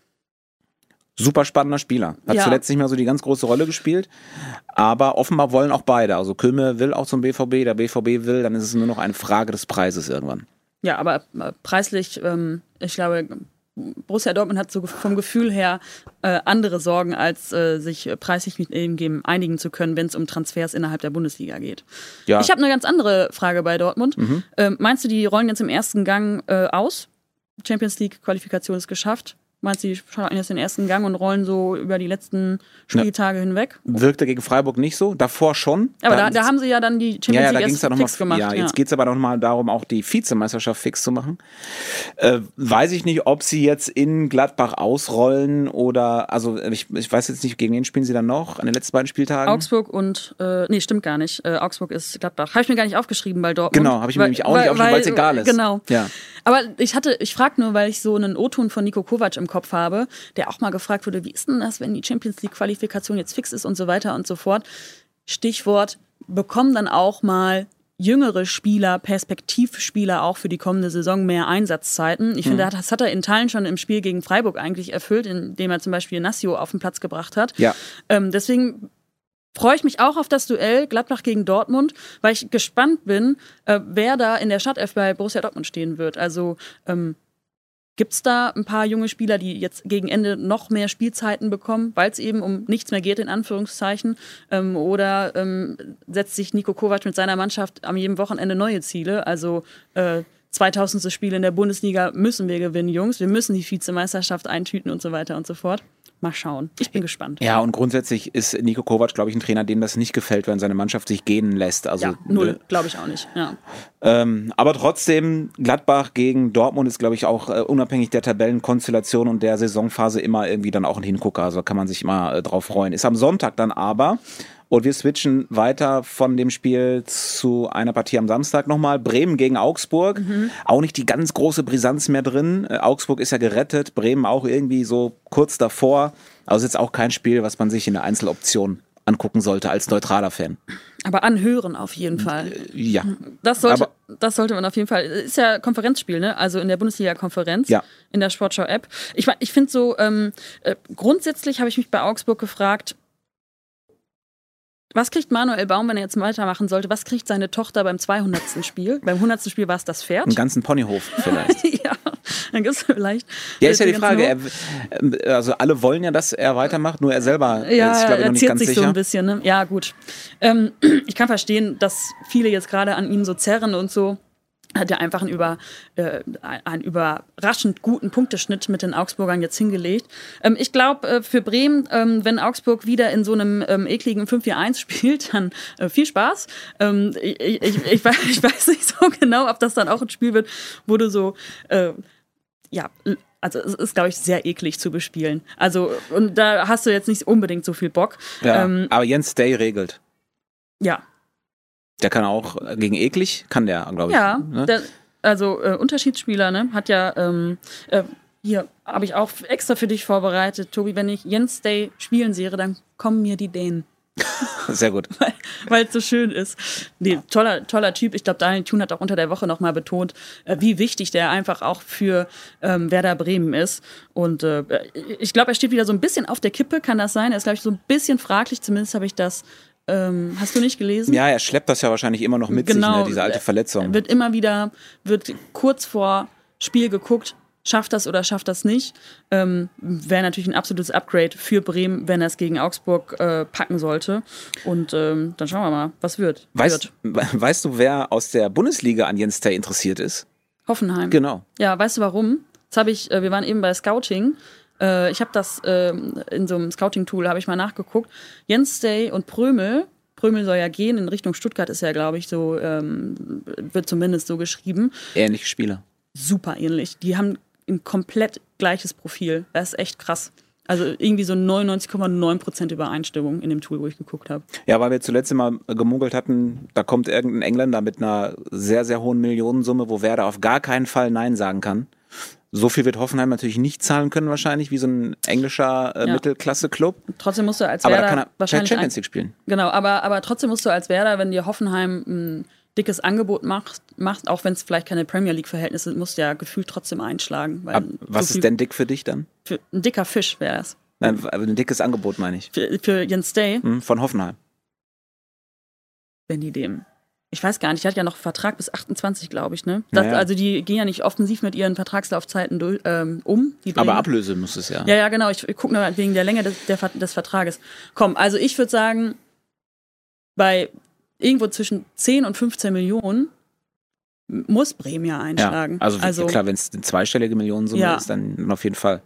Super spannender Spieler. Hat Ja. zuletzt nicht mehr so die ganz große Rolle gespielt, aber offenbar wollen auch beide. Also Köme will auch zum B V B, der B V B will, dann ist es nur noch eine Frage des Preises irgendwann. Ja, aber äh, preislich, ähm, ich glaube, Borussia Dortmund hat so vom Gefühl her äh, andere Sorgen, als äh, sich äh, preislich mit ihm einigen zu können, wenn es um Transfers innerhalb der Bundesliga geht. Ja. Ich habe eine ganz andere Frage bei Dortmund. Mhm. Ähm, meinst du, die rollen jetzt im ersten Gang äh, aus? Champions League-Qualifikation ist geschafft. Meinst du, die schalten jetzt den ersten Gang und rollen so über die letzten Spieltage hinweg? Wirkte gegen Freiburg nicht so, davor schon. Aber da, da haben sie ja dann die Champions ja, ja, League da ging's erst ja noch mal, fix gemacht. ja, jetzt geht's aber nochmal darum, auch die Vizemeisterschaft fix zu machen. Äh, weiß ich nicht, ob sie jetzt in Gladbach ausrollen oder, also ich, ich weiß jetzt nicht, gegen wen spielen sie dann noch an den letzten beiden Spieltagen? Augsburg und, äh, nee, stimmt gar nicht. Äh, Augsburg ist Gladbach. Habe ich mir gar nicht aufgeschrieben bei Dortmund. Genau, habe ich mir weil, nämlich auch nicht aufgeschrieben, weil es egal ist. Genau. Ja. Aber ich hatte, ich frage nur, weil ich so einen O-Ton von Niko Kovac im Kopf habe, der auch mal gefragt wurde, wie ist denn das, wenn die Champions League-Qualifikation jetzt fix ist und so weiter und so fort. Stichwort, bekommen dann auch mal jüngere Spieler, Perspektivspieler auch für die kommende Saison mehr Einsatzzeiten. Ich mhm. finde, das hat er in Teilen schon im Spiel gegen Freiburg eigentlich erfüllt, indem er zum Beispiel Nassio auf den Platz gebracht hat. Ja. Ähm, deswegen freue ich mich auch auf das Duell Gladbach gegen Dortmund, weil ich gespannt bin, äh, wer da in der Startelf bei Borussia Dortmund stehen wird. Also ähm, gibt es da ein paar junge Spieler, die jetzt gegen Ende noch mehr Spielzeiten bekommen, weil es eben um nichts mehr geht, in Anführungszeichen? Ähm, oder ähm, setzt sich Niko Kovac mit seiner Mannschaft am jedem Wochenende neue Ziele? Also äh, zweitausendste Spiel in der Bundesliga müssen wir gewinnen, Jungs. Wir müssen die Vizemeisterschaft eintüten und so weiter und so fort. Mal schauen. Ich bin gespannt. Ja, und grundsätzlich ist Niko Kovac, glaube ich, ein Trainer, dem das nicht gefällt, wenn seine Mannschaft sich gehen lässt. Also, ja, null, glaube ich auch nicht. Ja. Ähm, aber trotzdem, Gladbach gegen Dortmund ist, glaube ich, auch äh, unabhängig der Tabellenkonstellation und der Saisonphase immer irgendwie dann auch ein Hingucker. Also kann man sich immer äh, drauf freuen. Ist am Sonntag dann aber. Und wir switchen weiter von dem Spiel zu einer Partie am Samstag nochmal. Bremen gegen Augsburg. Mhm. Auch nicht die ganz große Brisanz mehr drin. Äh, Augsburg ist ja gerettet. Bremen auch irgendwie so kurz davor. Also jetzt auch kein Spiel, was man sich in der Einzeloption angucken sollte als neutraler Fan. Aber anhören auf jeden Fall. Ja. Das sollte, Aber das sollte man auf jeden Fall. Ist ja Konferenzspiel, ne? Also in der Bundesliga-Konferenz. Ja. In der Sportschau-App. Ich, ich finde so, ähm, äh, grundsätzlich habe ich mich bei Augsburg gefragt, was kriegt Manuel Baum, wenn er jetzt weitermachen sollte? Was kriegt seine Tochter beim zweihundertsten Spiel? Beim hundertsten Spiel war es das Pferd. einen ganzen Ponyhof vielleicht. Ja, dann gibt es vielleicht. Ja, ist ja die Frage. Er, also alle wollen ja, dass er weitermacht, nur er selber ja, ist, glaube ich, noch nicht erzählt ganz sich sicher. So ein bisschen, ne? Ja, gut. Ähm, ich kann verstehen, dass viele jetzt gerade an ihm so zerren und so. Hat er einfach einen, über, äh, einen überraschend guten Punkteschnitt mit den Augsburgern jetzt hingelegt. Ähm, ich glaube, äh, für Bremen, ähm, wenn Augsburg wieder in so einem ähm, ekligen fünf vier eins spielt, dann äh, viel Spaß. Ähm, ich, ich, ich, weiß, ich weiß nicht so genau, ob das dann auch ein Spiel wird, wo du so, äh, ja, also es ist, glaube ich, sehr eklig zu bespielen. Also, und da hast du jetzt nicht unbedingt so viel Bock. Ja, ähm, aber Jens Day regelt. Ja. Der kann auch gegen eklig, kann der, glaube ich. Ja, ne? der, also äh, Unterschiedsspieler, ne, hat ja, ähm, äh, hier habe ich auch extra für dich vorbereitet, Tobi, wenn ich Jens Day spielen sehe, dann kommen mir die Dänen. Sehr gut. Weil es so schön ist. Nee, toller, toller Typ. Ich glaube, Daniel Thun hat auch unter der Woche nochmal betont, äh, wie wichtig der einfach auch für ähm, Werder Bremen ist. Und äh, ich glaube, er steht wieder so ein bisschen auf der Kippe, kann das sein? Er ist, glaube ich, so ein bisschen fraglich, zumindest habe ich das. Ähm, hast du nicht gelesen? Ja, er schleppt das ja wahrscheinlich immer noch mit genau, sich, ne, diese alte Verletzung. Wird immer wieder, wird kurz vor Spiel geguckt, schafft das oder schafft das nicht. Ähm, wäre natürlich ein absolutes Upgrade für Bremen, wenn er es gegen Augsburg äh, packen sollte. Und ähm, dann schauen wir mal, was wird. Weißt, wird. weißt du, wer aus der Bundesliga an Jens Day interessiert ist? Hoffenheim. Genau. Ja, weißt du warum? Jetzt habe ich, äh, wir waren eben bei Scouting. Äh, ich habe das äh, in so einem Scouting-Tool, habe ich mal nachgeguckt. Jens Day und Prömel. Prömel soll ja gehen, in Richtung Stuttgart ist ja, glaube ich, so, ähm, wird zumindest so geschrieben. Ähnliche Spieler. Super ähnlich. Die haben ein komplett gleiches Profil. Das ist echt krass. Also irgendwie so neunundneunzig Komma neun Prozent Übereinstimmung in dem Tool, wo ich geguckt habe. Ja, weil wir zuletzt immer gemunkelt hatten, da kommt irgendein Engländer mit einer sehr, sehr hohen Millionensumme, wo Werder auf gar keinen Fall Nein sagen kann. So viel wird Hoffenheim natürlich nicht zahlen können wahrscheinlich, wie so ein englischer äh, Ja. Mittelklasse-Club. Trotzdem musst du als Aber Werder da kann er wahrscheinlich Champions League spielen. Genau, aber, aber trotzdem musst du als Werder, wenn dir Hoffenheim ein dickes Angebot macht, macht auch wenn es vielleicht keine Premier League-Verhältnisse sind, musst du ja gefühlt trotzdem einschlagen. Weil Ab, was so ist denn dick für dich dann? Für, ein dicker Fisch wäre das. Nein, ein dickes Angebot meine ich. Für, für Jens Day, Hm, von Hoffenheim. wenn die dem. Ich weiß gar nicht, die hat ja noch einen Vertrag bis achtundzwanzig, glaube ich, ne? Das, Ja, ja. Also die gehen ja nicht offensiv mit ihren Vertragslaufzeiten durch, ähm, um. Die Aber bringen- Ablöse muss es ja. Ja, ja, genau. Ich, ich gucke nur wegen der Länge des, der, Ver- des Vertrages. Komm, also ich würde sagen, bei irgendwo zwischen zehn und fünfzehn Millionen muss Bremen ja Ja, einschlagen. also, klar, wenn es eine zweistellige Millionensumme Ja. ist, dann auf jeden Fall.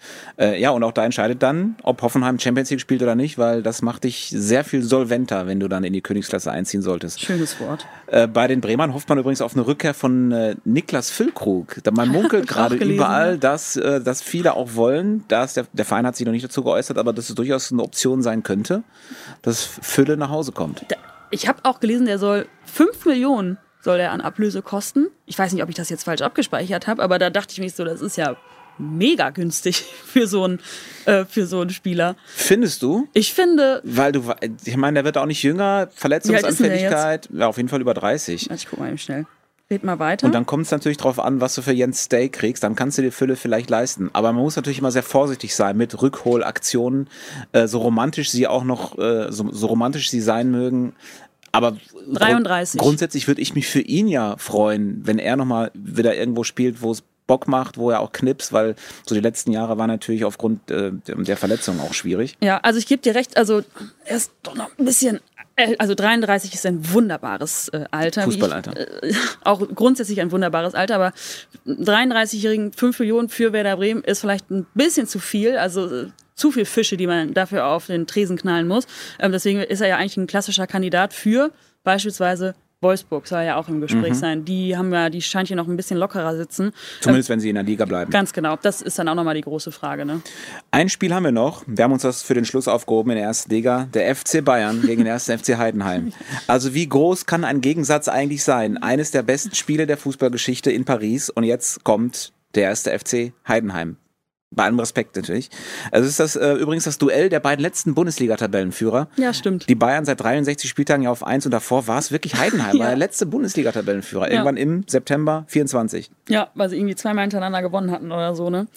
Äh, ja, und auch da entscheidet dann, ob Hoffenheim Champions League spielt oder nicht, weil das macht dich sehr viel solventer, wenn du dann in die Königsklasse einziehen solltest. Schönes Wort. Äh, bei den Bremern hofft man übrigens auf eine Rückkehr von äh, Niklas Füllkrug. Da man munkelt Hab ich gerade auch gelesen, überall, ja. dass, äh, dass viele auch wollen, dass der, der Verein hat sich noch nicht dazu geäußert, aber dass es durchaus eine Option sein könnte, dass Fülle nach Hause kommt. Da, ich habe auch gelesen, der soll fünf Millionen soll er an Ablöse kosten. Ich weiß nicht, ob ich das jetzt falsch abgespeichert habe, aber da dachte ich mir so, das ist ja mega günstig für so einen, äh, für so einen Spieler. Findest du? Ich finde, Weil du, ich meine, der wird auch nicht jünger, Verletzungsanfälligkeit, ja, auf jeden Fall über dreißig. ich guck mal eben schnell. Red mal weiter. Und dann kommt es natürlich drauf an, was du für Jens Day kriegst, dann kannst du dir Fülle vielleicht leisten. Aber man muss natürlich immer sehr vorsichtig sein mit Rückholaktionen, äh, so romantisch sie auch noch, äh, so, so romantisch sie sein mögen. Aber dreiunddreißig. Grund, grundsätzlich würde ich mich für ihn ja freuen, wenn er nochmal wieder irgendwo spielt, wo es Bock macht, wo er auch knipst, weil so die letzten Jahre waren natürlich aufgrund äh, der Verletzung auch schwierig. Ja, also ich gebe dir recht, also er ist doch noch ein bisschen, äh, also dreiunddreißig ist ein wunderbares äh, Alter. wie Fußballalter. Ich, äh, auch grundsätzlich ein wunderbares Alter, aber dreiunddreißigjährigen fünf Millionen für Werder Bremen ist vielleicht ein bisschen zu viel, also äh, zu viel Fische, die man dafür auf den Tresen knallen muss. Ähm, deswegen ist er ja eigentlich ein klassischer Kandidat für beispielsweise Wolfsburg, soll ja auch im Gespräch Mhm. sein. Die haben ja, die scheint hier noch ein bisschen lockerer sitzen. Zumindest wenn sie in der Liga bleiben. Ganz genau, das ist dann auch nochmal die große Frage, ne? Ein Spiel haben wir noch. Wir haben uns das für den Schluss aufgehoben in der ersten Liga. Der F C Bayern gegen den ersten F C Heidenheim. Also wie groß kann ein Gegensatz eigentlich sein? Eines der besten Spiele der Fußballgeschichte in Paris und jetzt kommt der erste F C Heidenheim. Bei allem Respekt natürlich. Also es ist das äh, übrigens das Duell der beiden letzten Bundesliga-Tabellenführer. Ja, stimmt. Die Bayern seit dreiundsechzig Spieltagen ja auf eins und davor war es wirklich Heidenheim, Ja. war der letzte Bundesliga-Tabellenführer. Ja. Irgendwann im September vierundzwanzig. Ja, weil sie irgendwie zweimal hintereinander gewonnen hatten oder so, ne?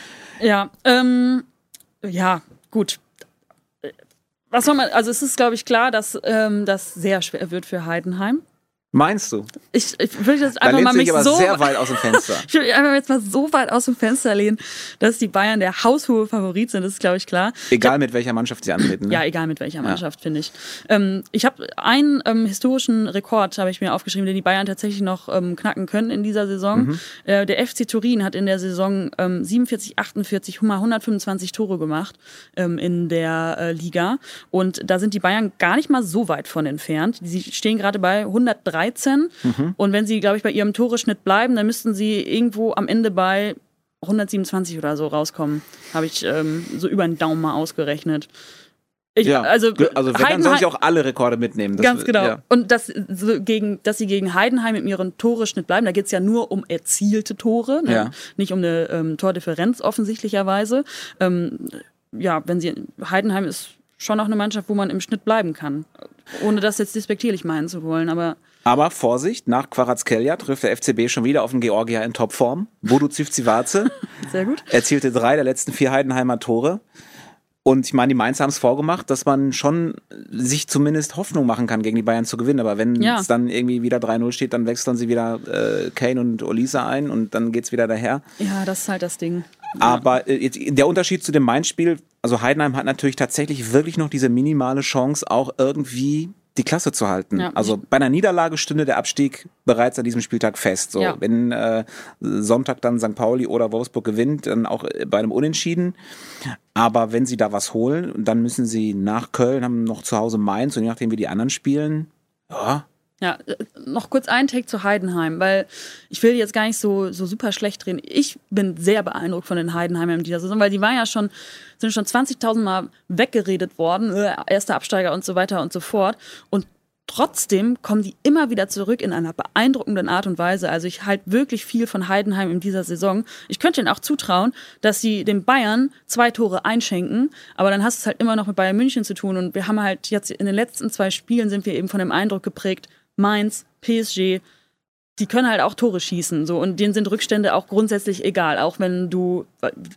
Ja, ähm, ja, gut. Was soll man, also es ist, glaube ich, klar, dass ähm, das sehr schwer wird für Heidenheim. Meinst du? Ich, ich will jetzt Da einfach lehnst mal du mich dich aber so, sehr weit aus dem Fenster. ich will einfach jetzt mal so weit aus dem Fenster lehnen, dass die Bayern der haushohe Favorit sind, das ist, glaube ich, klar. Egal mit welcher Mannschaft sie antreten. Ne? Ja, egal mit welcher Mannschaft, finde ich. Ähm, ich habe einen ähm, historischen Rekord, habe ich mir aufgeschrieben, den die Bayern tatsächlich noch ähm, knacken können in dieser Saison. Mhm. Äh, der F C Turin hat in der Saison ähm, siebenundvierzig, achtundvierzig, mal hundertfünfundzwanzig Tore gemacht ähm, in der äh, Liga. Und da sind die Bayern gar nicht mal so weit von entfernt. Sie stehen gerade bei hundertdreizehn. Mhm. Und wenn sie, glaube ich, bei ihrem Toreschnitt bleiben, dann müssten sie irgendwo am Ende bei hundertsiebenundzwanzig oder so rauskommen. Habe ich ähm, so über den Daumen mal ausgerechnet. Ich, Ja, also, also wenn, dann soll ich auch alle Rekorde mitnehmen. Das, ganz genau. Ja. Und das, so gegen, dass sie gegen Heidenheim mit ihrem Toreschnitt bleiben, da geht es ja nur um erzielte Tore, ne? Ja. Nicht um eine ähm, Tordifferenz offensichtlicherweise. Ähm, ja, wenn sie, Heidenheim ist schon auch eine Mannschaft, wo man im Schnitt bleiben kann. Ohne das jetzt despektierlich meinen zu wollen, aber... Aber Vorsicht, nach Kvaratskhelia trifft der F C B schon wieder auf den Georgier in Topform. Bodo Zivcivace Sehr gut. erzielte drei der letzten vier Heidenheimer Tore. Und ich meine, die Mainzer haben es vorgemacht, dass man schon sich zumindest Hoffnung machen kann, gegen die Bayern zu gewinnen. Aber wenn Ja. es dann irgendwie wieder drei null steht, dann wechseln sie wieder äh, Kane und Olise ein und dann geht's wieder daher. Ja, das ist halt das Ding. Aber äh, jetzt, der Unterschied zu dem Mainz-Spiel, also Heidenheim hat natürlich tatsächlich wirklich noch diese minimale Chance, auch irgendwie die Klasse zu halten. Ja. Also bei einer Niederlage stünde der Abstieg bereits an diesem Spieltag fest. So, Ja. wenn äh, Sonntag dann Sankt Pauli oder Wolfsburg gewinnt, dann auch bei einem Unentschieden. Aber wenn sie da was holen, dann müssen sie nach Köln, haben noch zu Hause Mainz und je nachdem, wie die anderen spielen, ja. Ja, äh, noch kurz ein Take zu Heidenheim, weil ich will jetzt gar nicht so, so super schlecht reden. Ich bin sehr beeindruckt von den Heidenheimern in dieser Saison, weil die waren ja schon, sind schon zwanzigtausend Mal weggeredet worden, äh, erster Absteiger und so weiter und so fort. Und trotzdem kommen die immer wieder zurück in einer beeindruckenden Art und Weise. Also ich halte wirklich viel von Heidenheim in dieser Saison. Ich könnte ihnen auch zutrauen, dass sie den Bayern zwei Tore einschenken, aber dann hast du es halt immer noch mit Bayern München zu tun. Und wir haben halt jetzt in den letzten zwei Spielen sind wir eben von dem Eindruck geprägt, Mainz, P S G, die können halt auch Tore schießen. So, und denen sind Rückstände auch grundsätzlich egal. Auch wenn du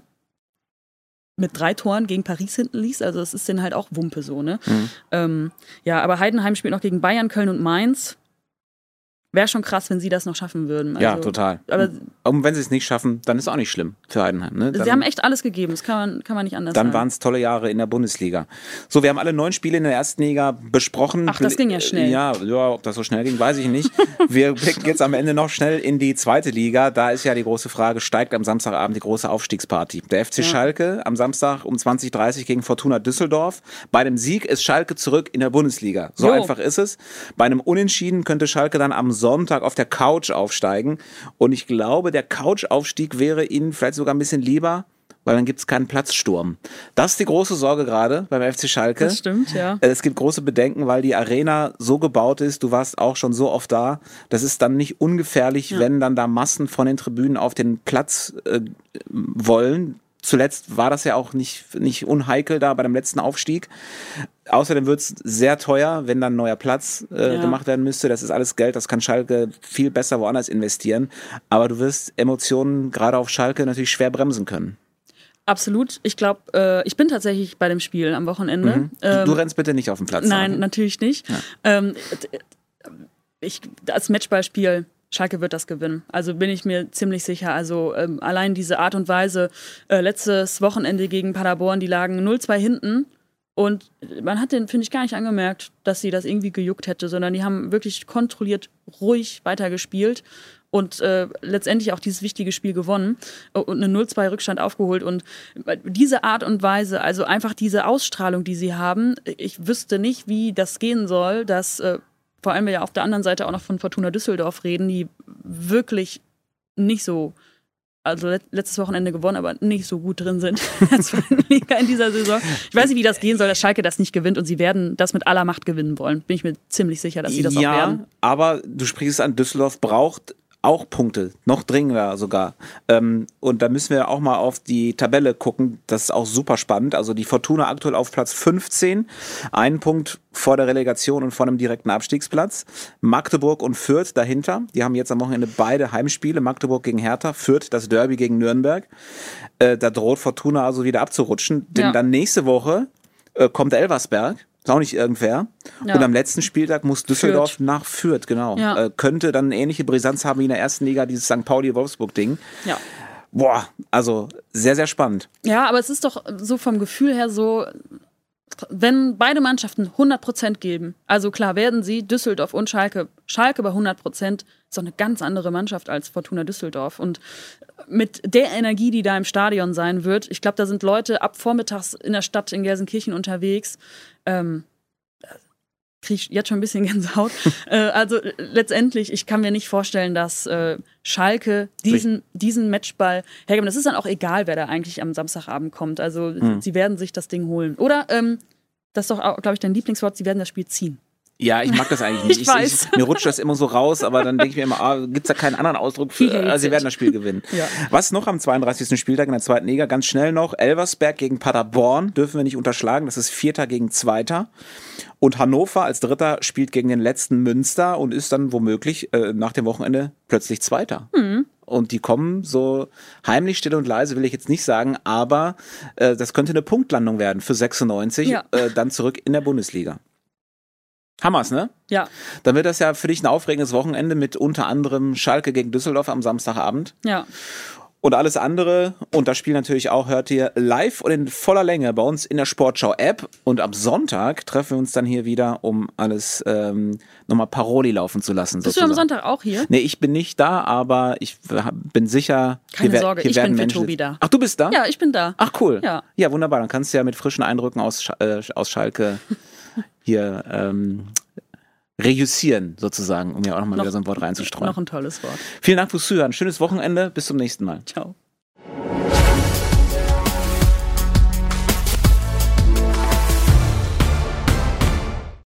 mit drei Toren gegen Paris hinten liegst. Also das ist denen halt auch Wumpe so, ne? Mhm. Ähm, ja, aber Heidenheim spielt noch gegen Bayern, Köln und Mainz. Wäre schon krass, wenn sie das noch schaffen würden. Also, ja, total. Aber und wenn sie es nicht schaffen, dann ist auch nicht schlimm für Heidenheim. Ne? Dann, sie haben echt alles gegeben, das kann man, kann man nicht anders dann sagen. Dann waren es tolle Jahre in der Bundesliga. So, wir haben alle neun Spiele in der ersten Liga besprochen. Ach, das ging ja schnell. Ja, ja, ob das so schnell ging, weiß ich nicht. Wir blicken jetzt am Ende noch schnell in die zweite Liga. Da ist ja die große Frage, steigt am Samstagabend die große Aufstiegsparty. Der F C ja. Schalke am Samstag um zwanzig Uhr dreißig gegen Fortuna Düsseldorf. Bei dem Sieg ist Schalke zurück in der Bundesliga. So jo. einfach ist es. Bei einem Unentschieden könnte Schalke dann am Sonntag auf der Couch aufsteigen. Und ich glaube, der Couch-Aufstieg wäre ihnen vielleicht sogar ein bisschen lieber, weil dann gibt es keinen Platzsturm. Das ist die große Sorge gerade beim F C Schalke. Das stimmt, ja. Es gibt große Bedenken, weil die Arena so gebaut ist, du warst auch schon so oft da, das ist dann nicht ungefährlich, ja. wenn dann da Massen von den Tribünen auf den Platz äh, wollen. Zuletzt war das ja auch nicht, nicht unheikel da bei dem letzten Aufstieg. Außerdem wird es sehr teuer, wenn dann ein neuer Platz äh, ja. gemacht werden müsste. Das ist alles Geld, das kann Schalke viel besser woanders investieren. Aber du wirst Emotionen gerade auf Schalke natürlich schwer bremsen können. Absolut. Ich glaube, äh, ich bin tatsächlich bei dem Spiel am Wochenende. Mhm. Du, ähm, du rennst bitte nicht auf den Platz. Nein, aber. natürlich nicht. Ja. Ähm, ich, als Matchballspiel Schalke wird das gewinnen. Also bin ich mir ziemlich sicher. Also ähm, allein diese Art und Weise, äh, letztes Wochenende gegen Paderborn, die lagen null zwei hinten und man hat den, finde ich, gar nicht angemerkt, dass sie das irgendwie gejuckt hätte, sondern die haben wirklich kontrolliert, ruhig weitergespielt und äh, letztendlich auch dieses wichtige Spiel gewonnen und einen null zwei Rückstand aufgeholt. Und diese Art und Weise, also einfach diese Ausstrahlung, die sie haben, ich wüsste nicht, wie das gehen soll, dass äh, vor allem wir ja auf der anderen Seite auch noch von Fortuna Düsseldorf reden, die wirklich nicht so, also letztes Wochenende gewonnen, aber nicht so gut drin sind in der zweiten Liga in dieser Saison. Ich weiß nicht, wie das gehen soll, dass Schalke das nicht gewinnt und sie werden das mit aller Macht gewinnen wollen. Bin ich mir ziemlich sicher, dass sie das ja, auch werden. Ja, aber du sprichst an, Düsseldorf braucht auch Punkte, noch dringender sogar. Ähm, und da müssen wir auch mal auf die Tabelle gucken. Das ist auch super spannend. Also die Fortuna aktuell auf Platz fünfzehn, einen Punkt vor der Relegation und vor einem direkten Abstiegsplatz. Magdeburg und Fürth dahinter. Die haben jetzt am Wochenende beide Heimspiele. Magdeburg gegen Hertha, Fürth das Derby gegen Nürnberg. Äh, da droht Fortuna also wieder abzurutschen. Denn ja. dann nächste Woche äh, kommt Elversberg. Ist auch nicht irgendwer. Ja. Und am letzten Spieltag muss Düsseldorf Fürth. nach Fürth, genau. Ja. Äh, könnte dann eine ähnliche Brisanz haben wie in der ersten Liga, dieses Sankt Pauli-Wolfsburg-Ding. Ja. Boah, also sehr, sehr spannend. Ja, aber es ist doch so vom Gefühl her so, wenn beide Mannschaften hundert Prozent geben, also klar werden sie, Düsseldorf und Schalke, Schalke bei hundert Prozent, ist doch eine ganz andere Mannschaft als Fortuna Düsseldorf. Und mit der Energie, die da im Stadion sein wird, ich glaube, da sind Leute ab vormittags in der Stadt in Gelsenkirchen unterwegs, ähm, kriege ich jetzt schon ein bisschen Gänsehaut. äh, also letztendlich, ich kann mir nicht vorstellen, dass äh, Schalke diesen, diesen Matchball hergeben. Das ist dann auch egal, wer da eigentlich am Samstagabend kommt. Also hm. sie werden sich das Ding holen. Oder, ähm, das ist doch, glaube ich, dein Lieblingswort, sie werden das Spiel ziehen. Ja, ich mag das eigentlich nicht. Ich weiß. Ich, mir rutscht das immer so raus, aber dann denke ich mir immer, ah, gibt es da keinen anderen Ausdruck für, also sie werden das Spiel gewinnen. Ja. Was noch am zweiunddreißigsten Spieltag in der zweiten Liga? Ganz schnell noch, Elversberg gegen Paderborn, dürfen wir nicht unterschlagen, das ist Vierter gegen Zweiter. Und Hannover als Dritter spielt gegen den letzten Münster und ist dann womöglich äh, nach dem Wochenende plötzlich Zweiter. Mhm. Und die kommen so heimlich, still und leise, will ich jetzt nicht sagen, aber äh, das könnte eine Punktlandung werden für sechsundneunzig, ja. äh, dann zurück in der Bundesliga. Hammers, ne? Ja. Dann wird das ja für dich ein aufregendes Wochenende mit unter anderem Schalke gegen Düsseldorf am Samstagabend. Ja. Und alles andere, und das Spiel natürlich auch, hört ihr live und in voller Länge bei uns in der Sportschau-App. Und am Sonntag treffen wir uns dann hier wieder, um alles ähm, nochmal Paroli laufen zu lassen. Bist sozusagen. du am Sonntag auch hier? Nee, ich bin nicht da, aber ich bin sicher... Keine hier, Sorge, hier ich werden bin für Menschen Tobi sitzen. da. Ach, du bist da? Ja, ich bin da. Ach, cool. Ja. Ja, wunderbar. Dann kannst du ja mit frischen Eindrücken aus, Sch äh, aus Schalke hier ähm, reüssieren, sozusagen, um ja auch nochmal Noch- wieder so ein Wort reinzustreuen. Noch ein tolles Wort. Vielen Dank fürs Zuhören. Schönes Wochenende. Bis zum nächsten Mal. Ciao.